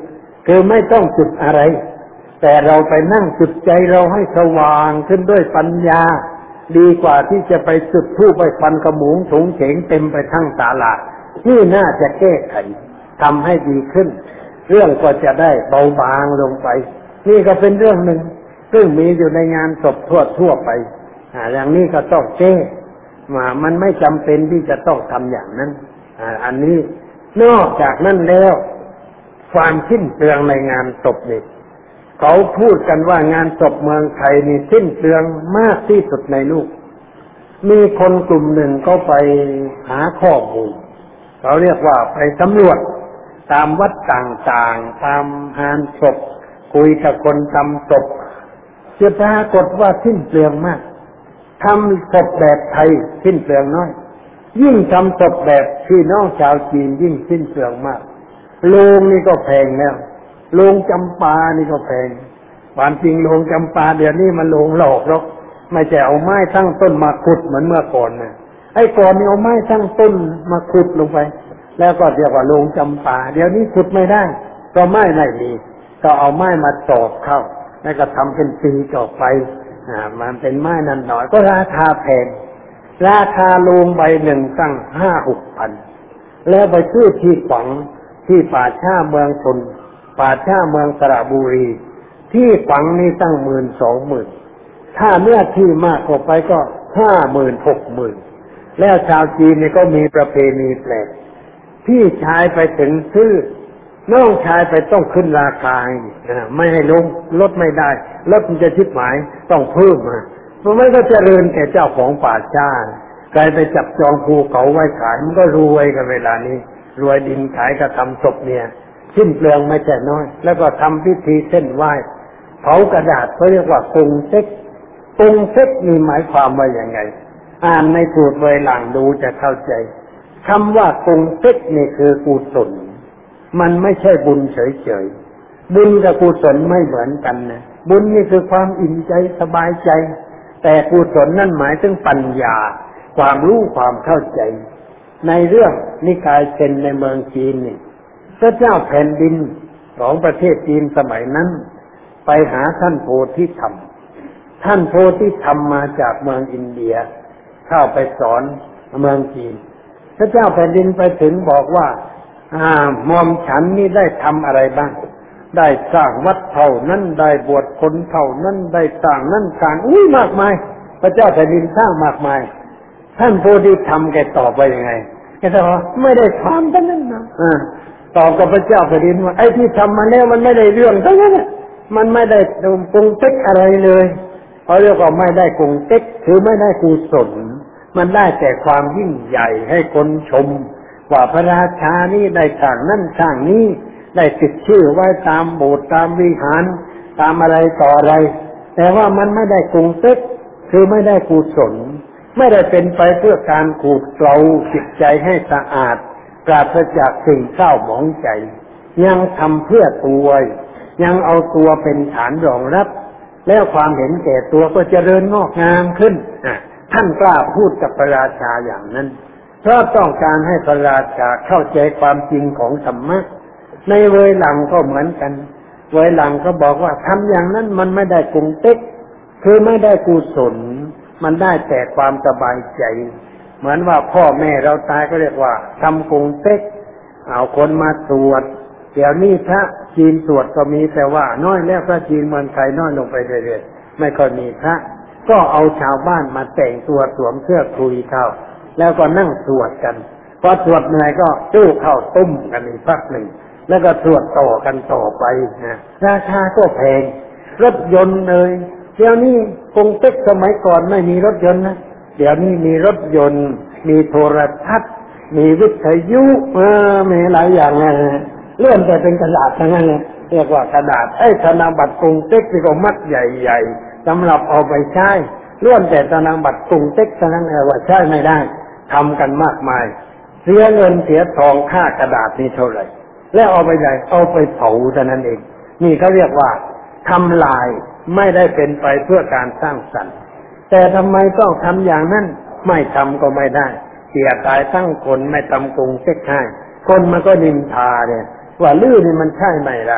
คือไม่ต้องจุดอะไรแต่เราไปนั่งจุดใจเราให้สว่างขึ้นด้วยปัญญาดีกว่าที่จะไปจุดธูปไปฟันกระหมูถุงเฉงเต็มไปทั้งศาลานี่น่าจะแก้ไขทำให้ดีขึ้นเรื่องก็จะได้เบาบางลงไปนี่ก็เป็นเรื่องหนึ่งซึ่งมีอยู่ในงานศพทั่วทั่วไปอ่าอย่างนี้ก็ต้องแก้มามันไม่จำเป็นที่จะต้องทำอย่างนั้นอ่าอันนี้นอกจากนั้นแล้วความสิ้นเปลืองในงานศพนี่เขาพูดกันว่างานศพเมืองไทยนี่สิ้นเปลืองมากที่สุดในโลกมีคนกลุ่มหนึ่งก็ไปหาข้อมูลเขาเรียกว่าไปสำรวจตามวัดต่างๆตามงานศพคุยกับคนทำศพจะปรากฏว่าสิ้นเปลืองมากทำศพแบบไทยสิ้นเปลืองน้อยยิ่งทำศพแบบพี่น้องชาวจีนยิ่งสิ้นเปลืองมากโลงนี่ก็แพงแล้วโลงจำปานี่ก็แพงความจริงโลงจำปาเดี๋ยวนี้มันโลงหลอกหรอกไม่ใช่เอาไม้ทั้งต้นมาขุดเหมือนเมื่อก่อนนะไอ้ก่อนนี่เอาไม้ทั้งต้นมาขุดลงไปแล้วก็เรียกว่าโลงจำปาเดี๋ยวนี้ขุดไม่ได้เพราะไม้ไม่มีก็เอาไม้มาตอกเข้าแล้วก็ทำเป็นปีกออกไปอ่ามันเป็นไม้นั่นหน่อยก็ราคาแพงราคาโลงใบหนึ่งตั้งห้าหกพันแล้วไปซื้อที่ฝังที่ป่าช้าเมืองชนป่าช้าเมืองสระบุรีที่ฝังนี่ตั้งหมื่นสองหมื่นถ้าเนื้อที่มากกว่าไปก็ห้าหมื่นหกหมื่นแล้วชาวจีนนี่ก็มีประเพณีแปลกพี่ชายไปถึงซื้อน้องชายไปต้องขึ้นราคาไม่ให้ลงลดไม่ได้ลดมันจะชิบหายต้องเพิ่มมาเพราะไม่ก็เจริญแก่เจ้าของป่าช้าใครไปจับจองภูเขาไว้ขายมันก็รวยกันเวลานี้รวยดินขายกระทำศพเนี่ยสิ้นเปลืองไม่ใช่น้อยแล้วก็ทำพิธีเส้นไหว้เผากระดาษเขาเรียกว่ากงเต็กกงเต็กมีหมายความว่าอย่างไงอ่านในสูตรเวหลังดูจะเข้าใจคำว่ากงเต็กนี่คือกุศลมันไม่ใช่บุญเฉยๆบุญกับกุศลไม่เหมือนกันนะบุญนี่คือความอิ่มใจสบายใจแต่กุศลนั่นหมายถึงปัญญาความรู้ความเข้าใจในเรื่องนิกายเซนในเมืองจีนนี่พระเจ้าแผ่นดินของประเทศจีนสมัยนั้นไปหาท่านโพธิธรรมท่านโพธิธรรมมาจากเมืองอินเดียเข้าไปสอนเมืองจีนพระเจ้าแผ่นดินไปถึงบอกว่าอ่ามอมฉันนี่ได้ทำอะไรบ้างได้สร้างวัดเท่านั้นได้บวชคนเท่านั้นได้สร้างนั่นสร้างอุ้ยมากมายพระเจ้าแผ่นดินสร้างมากมายท่านโพธิธรรมแกตอบว่ายังไงแกตอบว่าไม่ได้ทำทั้งนั้นนะอ่าตอบกับพระเจ้าแผ่นดินว่าไอ้ที่ทำมาแล้วมันไม่ได้เรื่องทั้งนั้นมันไม่ได้กงเต็กอะไรเลยเขาเรียกว่าไม่ได้กงเต็กคือไม่ได้กุศลมันได้แต่ความยิ่งใหญ่ให้คนชมว่าพระราชานี่ได้สร้างนั่นสร้างนี้ได้ติดชื่อไว้ตามโบสถ์ตามวิหารตามอะไรต่ออะไรแต่ว่ามันไม่ได้กงเต็กคือไม่ได้กุศลไม่ได้เป็นไปเพื่อการขูดเกลาจิตใจให้สะอาดปราศจากสิ่งเศร้าหมองใจยังทำเพื่อตัวยังเอาตัวเป็นฐานรองรับแล้วความเห็นแก่ตัวก็เจริญงอกงามขึ้นท่านกล้าพูดกับพระราชาอย่างนั้นเพราะต้องการให้พระราชาเข้าใจความจริงของธรรมะในเวหลังก็เหมือนกันเวหลังก็บอกว่าทำอย่างนั้นมันไม่ได้กงเต็กคือไม่ได้กุศลมันได้แต่ความสบายใจเหมือนว่าพ่อแม่เราตายก็เรียกว่าทำกงเต็กเอาคนมาสวดเดี๋ยวนี้พระจีนสวดก็มีแต่ว่าน้อยแล้วพระจีนเมืองไทยน้อยลงไปเรื่อยๆไม่ค่อยมีพระก็เอาชาวบ้านมาแต่งตัวสวมเสื้อคลุยเข้าแล้วก็นั่งสวดกันพอสวดเหนื่อยก็จู้เข้าตุ้มกันอีกพักหนึ่งแล้วก็สวดต่อกันต่อไปนะราคาก็แพงรถยนต์เลยเดี๋ยวนี้กงเต็กสมัยก่อนไม่มีรถยนต์นะเดี๋ยวนี้มีรถยนต์มีโทรทัศน์มีวิทยุเออมีหลายอย่างนะเลื่อนแต่เป็นกระดาษทั้งนั้นเลยเรียกว่ากระดาษไอ้ธนบัตรกรุงเต็กที่ก็มัดใหญ่ๆสำหรับเอาไปใช้เลื่อนแต่ธนบัตรกรุงเต็กทั้งนั้นเลยว่าใช้ไม่ได้ทำกันมากมายเสียเงินเสียทองค่ากระดาษนี่เท่าไหร่แล้วเอาไปไหนเอาไปเผาเท่านั้นเองนี่เขาเรียกว่าทำลายไม่ได้เป็นไปเพื่อการสร้างสรรค์แต่ทำไมต้องทำอย่างนั้นไม่ทำก็ไม่ได้เสียตายทั้งคนไม่ทำกรุงเต็กให้คนมันก็นินทาเนี่ยว่าลื้อนี่มันใช่ไม่ได้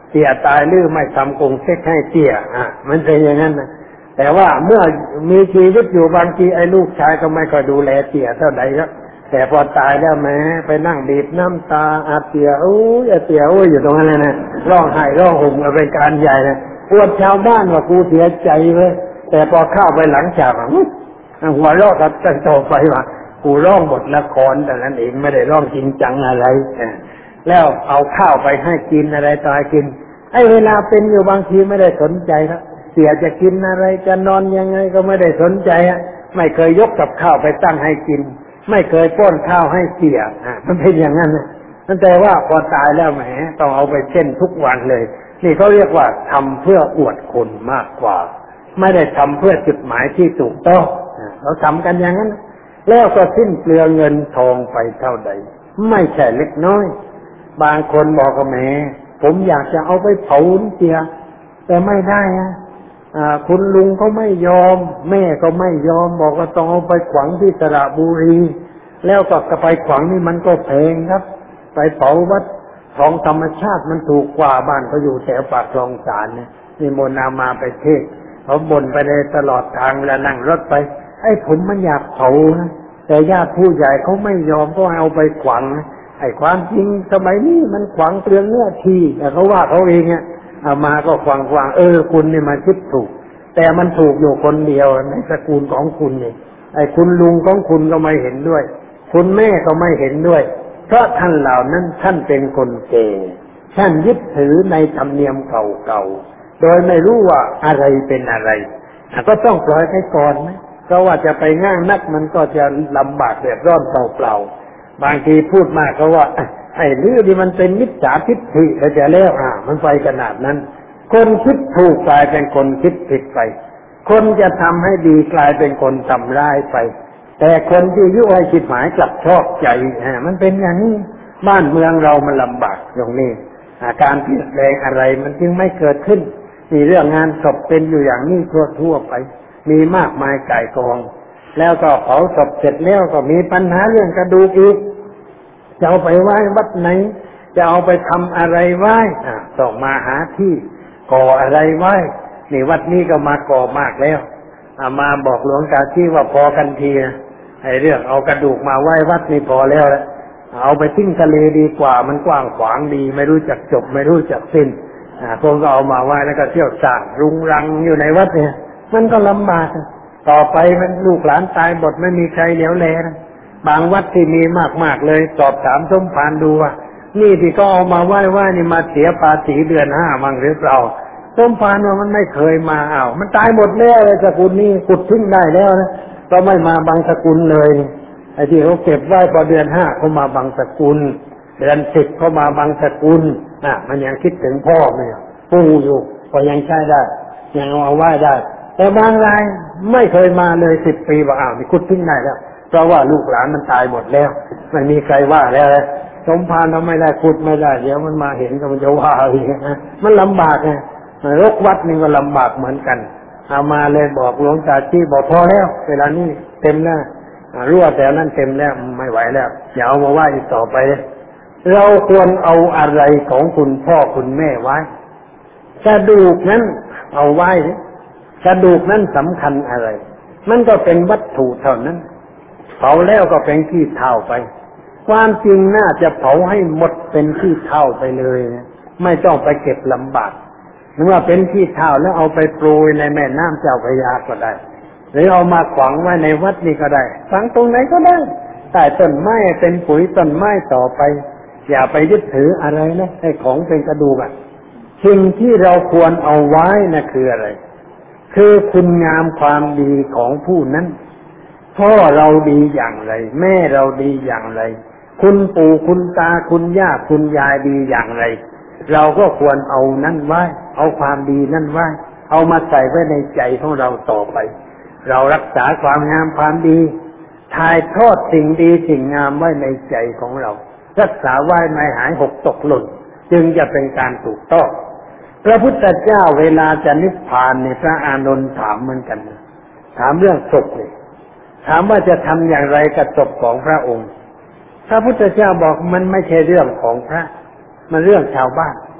เตี่ยตายหรือไม่ทำกงเซ็กให้เตี่ยอ่ะมันเป็นอย่างนั้นนะแต่ว่าเมื่อมีชีวิตอยู่บางทีไอ้ลูกชายก็ไม่ค่อยดูแลเตี่ยเท่าใดครับแต่พอตายแล้วแม้ไปนั่งบีบน้ำตาอาเตี่ยโอ้ยอาเตี่ยโอ้ยอยู่ตรงนั้นนะร้องไห้ร้องห่มเป็นการใหญ่นะปวดชาวบ้านว่ากูเสียใจเลยแต่พอเข้าไปหลังฉากหัวเราะกับจะโตไปว่ากูร้องบทละครแต่นั้นเองไม่ได้ร้องจริงจังอะไรแล้วเอาข้าวไปให้กินอะไรตายกินไอ้เวลาเป็นอยู่บางทีไม่ได้สนใจแล้วเสียจะกินอะไรจะนอนยังไงก็ไม่ได้สนใจอ่ะไม่เคยยกกับข้าวไปตั้งให้กินไม่เคยป้อนข้าวให้เสียอ่ะมันเป็นอย่างนั้นนะนั่นแต่ว่าพอตายแล้วแหมต้องเอาไปเช่นทุกวันเลยนี่เขาเรียกว่าทำเพื่ออวดคนมากกว่าไม่ได้ทำเพื่อจุดหมายที่ถูกต้องเราทำกันอย่างนั้นแล้วก็สิ้นเปลืองเงินทองไปเท่าใดไม่ใช่เล็กน้อยบางคนบอกว่าแหมผมอยากจะเอาไปเผาเสียแต่ไม่ได้อะคุณลุงเขาไม่ยอมแม่ก็ไม่ยอมบอกว่าต้องเอาไปขวังที่สระบุรีแล้วก็ไปขวังนี่มันก็แพงครับไปเผาวัดของธรรมชาติมันถูกกว่าบ้านเขาอยู่แถวปากคลองสารเนี่ยนี่โมนามาไปเทศเขาบ่นไปเลยตลอดทางแล้วนั่งรถไปไอ้ผมมันอยากเผานะแต่ญาติผู้ใหญ่เขาไม่ยอมก็เอาไปขวังไอ้ความจริงสมัยนี้มันขวังเปลืองเนื้อที่แต่เขาว่าเขาเองเนี่ยเอามาก็ขวังขวังเออคุณนี่มาคิดถูกแต่มันถูกอยู่คนเดียวในตระกูลของคุณนี่ไอ้คุณลุงของคุณก็ไม่เห็นด้วยคุณแม่ก็ไม่เห็นด้วยเพราะท่านเหล่านั้นท่านเป็นคนเก่ท่านยึดถือในธรรมเนียมเก่าๆโดยไม่รู้ว่าอะไรเป็นอะไรก็ต้องปล่อยไปก่อนนะเพราะว่าจะไปง่างนักมันก็จะลำบากเดือดร้อนเปล่าๆบางทีพูดมากก็ว่าไอ้เรื่องที่มันเป็นมิจฉาทิฏฐิแล้วจะแล้วอ่ะมันไปขนาดนั้นคนคิดถูกกลายเป็นคนคิดผิดไปคนจะทำให้ดีกลายเป็นคนทำร้ายไปแต่คนที่ยุให้คิดหมายกลับชอบใจฮะมันเป็นอย่างนี้บ้านเมืองเรามันลำบากอย่างนี้อาการเปลี่ยนแปลงอะไรมันจึงไม่เกิดขึ้นมีเรื่องงานศพเป็นอยู่อย่างนี้ทั่วๆไปมีมากมายก่ายกองแล้วก็เผาศพเสร็จแล้วก็มีปัญหาเรื่องกระดูกอีกจะเอาไปไว้วัดไหนจะเอาไปทำอะไรไว้อ่ะต้องมาหาที่ก่ออะไรไว้นี่วัดนี้ก็มาก่อมากแล้วอามาบอกหลวงตาที่ว่าพอกันทีนะไอ้เรื่องเอากระดูกมาไว้วัดนี่พอแล้วแหละเอาไปทิ้งทะเลดีกว่ามันกว้างขวางดีไม่รู้จักจบไม่รู้จักสิ้นอ่าคงก็เอามาไว้แล้วก็เที่ยวสร้างรุงรังอยู่ในวัดเนี่ยมันก็ลำบากต่อไปมันลูกหลานตายหมดไม่มีใครเหลียวแลนะบางวัดที่มีมากๆเลยสอบถามสมภารดูว่านี่ที่ก็เอามาไหว้ไหว้นี่มาเสียภาษีเดือนห้ามั่งหรือเปล่าสมภารว่ามันไม่เคยมาอ้าวมันตายหมดแล้วเลยสกุลนี้ขุดทิ้งได้แล้วนะก็ไม่มาบางสกุลเลยไอ้ที่เขาเก็บไว้พอเดือนห้าเขามาบางสกุลเดือนสิบเขามาบางสกุลน่ะมันยังคิดถึงพ่อเนี่ยปู่อยู่ก็ยังใช้ได้ยังเอาไว้ได้แต่บางรายไม่เคยมาเลยสิบปีบอกอ้าวนี่ขุดทิ้งได้แล้วเพราะว่าลูกหลานมันตายหมดแล้วไม่มีใครว่าแล้วเลยสมภารเราไม่ได้ขุดไม่ได้เดี๋ยวมันมาเห็นก็มันจะว่าอีกนะมันลำบากไงรกวัดนี่ก็ลำบากเหมือนกันเอามาเลยบอกหลวงตาที่บอกพอแล้วเวลานี้เต็มแล้วรั่วแต่นั้นเต็มแล้วไม่ไหวแล้วอย่าเอามาไหว้อีกต่อไปเลยเราควรเอาอะไรของคุณพ่อคุณแม่ไว้กระดูกนั้นเอาไว้กระดูกนั้นสำคัญอะไรมันก็เป็นวัตถุเท่านั้นเผาแล้วก็เป็นขี้เถ้าไปความจริงน่าจะเผาให้หมดเป็นขี้เถ้าไปเลยนะไม่ต้องไปเก็บลำบากหรือว่าเป็นขี้เถ้าแล้วเอาไปโปรยในแม่น้ำเจ้าพระยาก็ได้หรือเอามาขวางไว้ในวัดนี่ก็ได้ฝังตรงไหนก็ได้แต่ต้นไม้เป็นปุ๋ยต้นไม้ต่อไปอย่าไปยึดถืออะไรนะให้ของเป็นกระดูกอ่ะสิ่งที่เราควรเอาไว้นะคืออะไรคือคุณงามความดีของผู้นั้นพ่อเราดีอย่างไรแม่เราดีอย่างไรคุณปู่คุณตาคุณย่าคุณยายดีอย่างไรเราก็ควรเอานั่นไว้เอาความดีนั่นไว้เอามาใส่ไว้ในใจของเราต่อไปเรารักษาความงามความดีถ่ายทอดสิ่งดีสิ่งงามไว้ในใจของเรารักษาไว้ไม่หายหกตกหล่นจึงจะเป็นการถูกต้องพระพุทธเจ้าเวลาจะนิพพานเนี่ยพระอานนท์ถามเหมือนกันถามเรื่องศพเลยถามว่าจะทำอย่างไรกับศพของพระองค์พระพุทธเจ้าบอกมันไม่ใช่เรื่องของพระมันเรื่องชาวบ้าน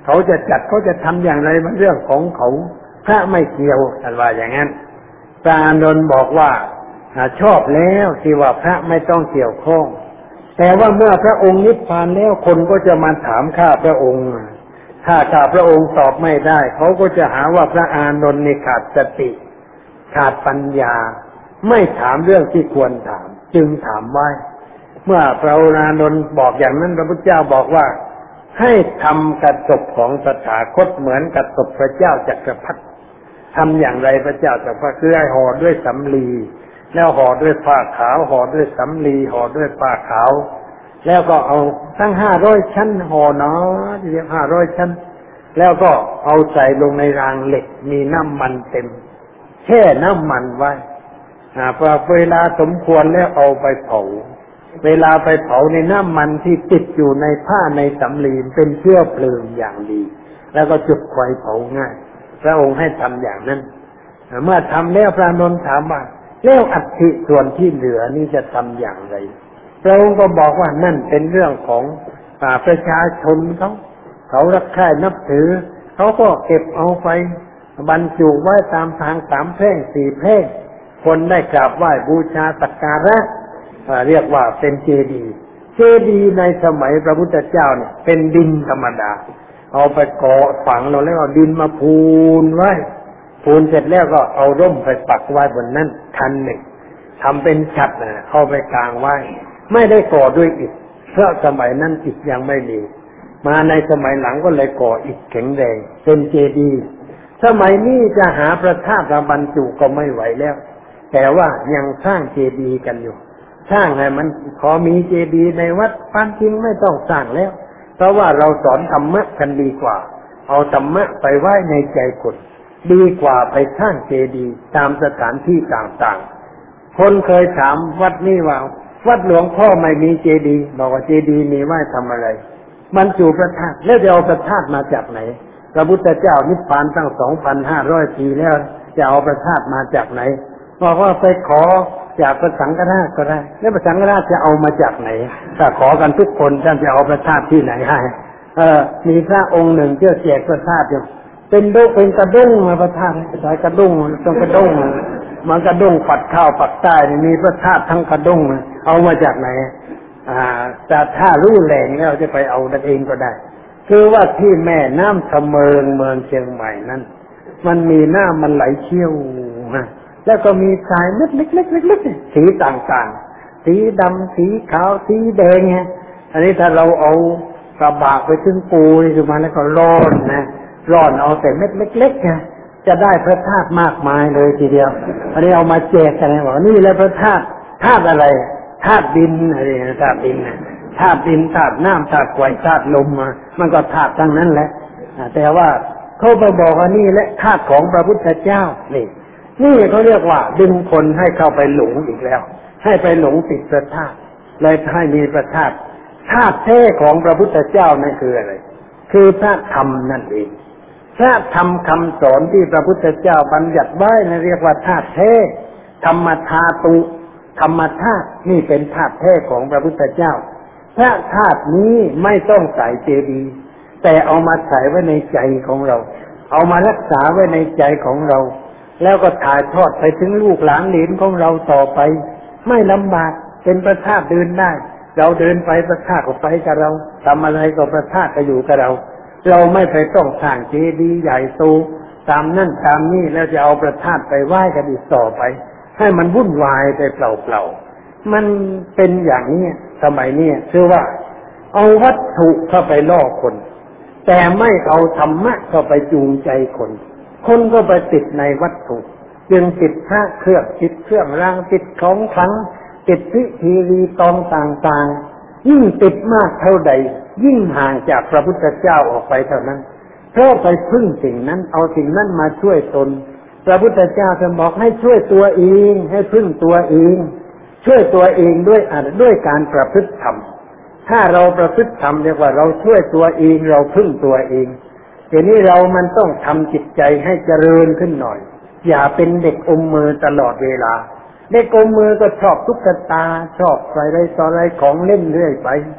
เขาจะจัดเขาจะทำอย่างไรมันเรื่องของเขาพระไม่เกี่ยวท่านว่าอย่างนั้นพระอานนท์บอกว่าชอบแล้วที่ว่าพระไม่ต้องเกี่ยวข้องแต่ว่าเมื่อพระองค์นิพพานแล้วคนก็จะมาถามข้าพระองค์ถ้าข้าพระองค์ตอบไม่ได้เขาก็จะหาว่าพระอานนท์นี่ขาดสติขาดปัญญาไม่ถามเรื่องที่ควรถามจึงถามไว้เมื่อพระอานนท์บอกอย่างนั้นพระพุทธเจ้าบอกว่าให้ทำกระศพของตถาคตเหมือนกระศพพระเจ้าจักรพรรดิทำอย่างไรพระเจ้าจักรพรรดิคือให้ห่อด้วยสำลีแล้วห่อด้วยผ้าขาวห่อด้วยสำลีห่อด้วยผ้าขาวแล้วก็เอาทั้งห้าร้อยชั้นห่อเนาะเรียกห้าร้อยชั้นแล้วก็เอาใส่ลงในรางเหล็กมีน้ำมันเต็มแช่น้ำมันไว้พอเวลาสมควรแล้วเอาไปเผาเวลาไปเผาในน้ำมันที่ติดอยู่ในผ้าในสำลีเป็นเชื้อเพลิงอย่างดีแล้วก็จุดไฟเผาง่ายพระองค์ให้ทำอย่างนั้นเมื่อทำแล้วพระอานนท์ถามว่าแล้วอัฐิส่วนที่เหลือนี่จะทำอย่างไรพระองค์ก็บอกว่านั่นเป็นเรื่องของประชาชนเขาเขารักใคร่นับถือเขาก็เก็บเอาไปบรรจุไว้ตามทางสามแพร่งสี่แพร่งคนได้กราบไหว้บูชาสักการะเรียกว่าเป็นเจดีย์เจดีย์ในสมัยพระพุทธเจ้าเนี่ยเป็นดินธรรมดาเอาไปก่อฝังเราแล้วเอาดินมาพูนไว้พูนเสร็จแล้วก็เอาร่มไปปักไว้บนนั้นคันหนึ่งทำเป็นฉัตรนะเข้าไปกลางไว้ไม่ได้ก่อด้วยอิฐเพราะสมัยนั้นอิฐยังไม่มีมาในสมัยหลังก็เลยก่ออิฐแข็งแรงเป็นเจดีย์สมัยนี้จะหาพระธาตุมาบรรจุก็ไม่ไหวแล้วแต่ว่ายังสร้างเจดีย์กันอยู่สร้างให้มันพอมีเจดีย์ในวัดความจริงไม่ต้องสร้างแล้วเพราะว่าเราสอนธรรมะกันดีกว่าเอาธรรมะไปไว้ในใจคนดีกว่าไปสร้างเจดีย์ตามสถานที่ต่างๆคนเคยถามวัดนี้ว่าวัดหลวงพ่อไม่มีเจดีย์บอกว่าเจดีย์มีไว้ทำอะไรบรรจุพระธาตุแล้วจะเอาพระธาตุมาจากไหนพระพุทธเจ้านิพพานตั้ง สองพันห้าร้อย ปีแล้วจะเอาพระธาตุมาจากไหนบอกว่าไปขอจากพระสังฆราชก็ได้แล้วพระสังฆราชจะเอามาจากไหนถ้าขอกันทุกคนท่านจะเอาพระธาตุที่ไหนให้เออมีพระองค์หนึ่งเจ้าแจกพระธาตุอยู่เป็นโดเป็นกระด้งมาพระธาตุสายกระด้งต้องกระด้งมันกระด้งปัดข้าวปักใต้มีพระธาตุทั้งกระด้งเอามาจากไหนอ่าแต่ถ้ารู้แหล่งแล้วจะไปเอาดันเองก็ได้คือว่าที่แม่น้ำเสมิงเมืองเชียงใหม่นั้นมันมีน้ำมันไหลเชี่ยวนะแล้วก็มีทรายเล็กๆๆๆสีต่างๆสีดำสีขาวสีแดงไงอันนี้ถ้าเราเอากระบะไปถึงปูนี่ขึ้นมาแล้วก็ร้อนนะร้อนเอาแต่เม็ดเล็กๆไงจะได้พระธาตุมากมายเลยทีเดียวอันนี้เอามาแจกกันเลยบอกนี่แหละพระธาตุธาตุอะไรธาตุดินอะไรธาตุดินนะธาตุดินธาตุน้ำธาตุไฟธาตุลมมามันก็ธาตุทั้งนั้นแหละแต่ว่าเขาไปบอกว่านี่แหละธาตุของพระพุทธเจ้านี่นี่เขาเรียกว่าดึงคนให้เข้าไปหลงอีกแล้วให้ไปหลงติดพระธาตุเลยให้มีพระธาตุธาตุแท้ของพระพุทธเจ้านั่นคืออะไรคือพระธรรมนั่นเองพระธรรมคำสอนที่พระพุทธเจ้าบัญญัติไว้นั่นเรียกว่าธาตุแท้ธรรมธาตุธรรมธาตุนี่เป็นธาตุแท้ของพระพุทธเจ้าพระธาตุนี้ไม่ต้องใส่เจดีย์แต่เอามาใส่ไว้ในใจของเราเอามารักษาไว้ในใจของเราแล้วก็ถ่ายทอดไปถึงลูกหลานเหลนของเราต่อไปไม่ลำบากเป็นพระธาตุเดินได้เราเดินไปพระธาตุก็ไปกับเราทำอะไรก็พระธาตุก็อยู่กับเราเราไม่ไปต้องสร้างเจดีย์ใหญ่โตตามนั่นตามนี่แล้วจะเอาพระธาตุไปไหว้กันอีกต่อไปให้มันวุ่นวายไปเปล่าๆมันเป็นอย่างนี้สมัยนี้คือว่าเอาวัตถุเข้าไปล่อคนแต่ไม่เอาธรรมะเข้าไปจูงใจคนคนก็ไปติดในวัตถุจึงติดพระเครื่องติดเครื่องรางติดของขลังติดพิธีรีตองต่างๆยิ่งติดมากเท่าใดยิ่งห่างจากพระพุทธเจ้าออกไปเท่านั้นเพราะไปพึ่งสิ่งนั้นเอาสิ่งนั้นมาช่วยตนพระพุทธเจ้าจะบอกให้ช่วยตัวเองให้พึ่งตัวเองช่วยตัวเองด้วยด้วยการประพฤติธรรมถ้าเราประพฤติธรรมเรียกว่าเราช่วยตัวเองเราพึ่งตัวเองทีนี้เรามันต้องทำจิตใจให้เจริญขึ้นหน่อยอย่าเป็นเด็กอมมือตลอดเวลาเด็กอมมือก็ชอบตุ๊กตาชอบอะไรต่ออะไรของเล่นเรื่อยไป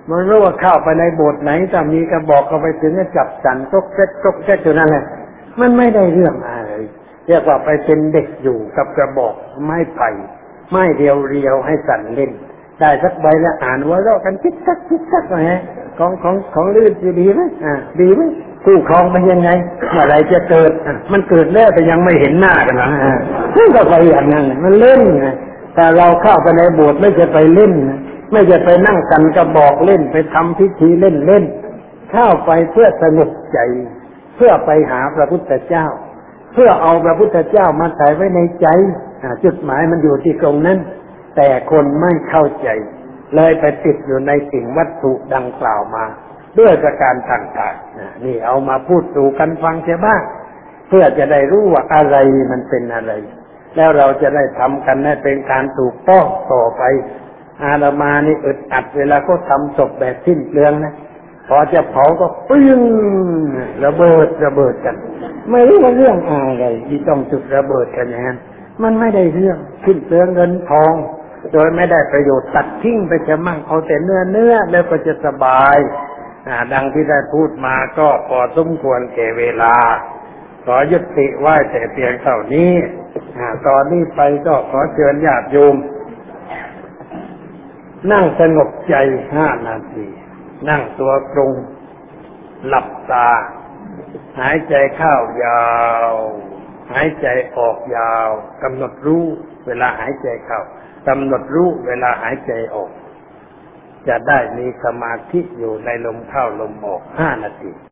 มันรู้ว่าเข้าไปในโบสถ์ไหนถ้ามีกระบอกเข้าไปถึงจะจับสั่นตกเซ็กตกเซ็กอยู่นั่นแหละมันไม่ได้เรื่องอะไรเรียกว่าไปเป็นเด็กอยู่กับกระบอกไม้ไผ่ไม้เรียวๆให้สั่นเล่นได้สักใบแล้วอ่านว่าเราะกันคิดสักคิดสักไงของของของลื่นดีไหมอ่าดีไหมคู่ครองเป็นยังไงเมื่อไรจะเกิดมันเกิดแล้วแต่ยังไม่เห็นหน้ากันนะซึ่งก็ไปอย่างนั้นมันเล่นไงแต่เราเข้าไปในโบสถ์ไม่จะไปเล่นไม่จะไปนั่งกันกระบอกเล่นไปทำพิธีเล่นเล่นเข้าไปเพื่อสงบใจเพื่อไปหาพระพุทธเจ้าเพื่อเอาพระพุทธเจ้ามาใส่ไว้ในใจจุดหมายมันอยู่ที่ตรงนั้นแต่คนไม่เข้าใจเลยไปติดอยู่ในสิ่งวัตถุดังกล่าวมาด้วยประการต่างๆนี่เอามาพูดสู่กันฟังเสียบ้างเพื่อจะได้รู้ว่าอะไรมันเป็นอะไรแล้วเราจะได้ทำกันให้เป็นการถูกต้องต่อไปอาตมานี่อึดอัดเวลาเขาทำศพแบบสิ้นเปลืองนะพอจะเผาก็ปึ้งระเบิดระเบิดกันไม่รู้ว่าเรื่องอะไรที่ต้องจุดระเบิดกันอย่างนั้นมันไม่ได้เรื่องสิ้นเปลืองเงินทองโดยไม่ได้ประโยชน์ตัดทิ้งไปจะมั่งเอาแต่เนื้อเนื้อแล้วก็จะสบายดังที่ได้พูดมาก็พอสมควรแก่เวลาขอยุติไว้แต่เพียงเท่านี้ตอนนี้ไปก็ขอเชิญญาติโยมนั่งสงบใจห้านาทีนั่งตัวตรงหลับตาหายใจเข้ายาวหายใจออกยาวกำหนดรู้เวลาหายใจเข้ากำหนดรู้เวลาหายใจออกจะได้มีสมาธิอยู่ในลมเข้าลมออกห้านาที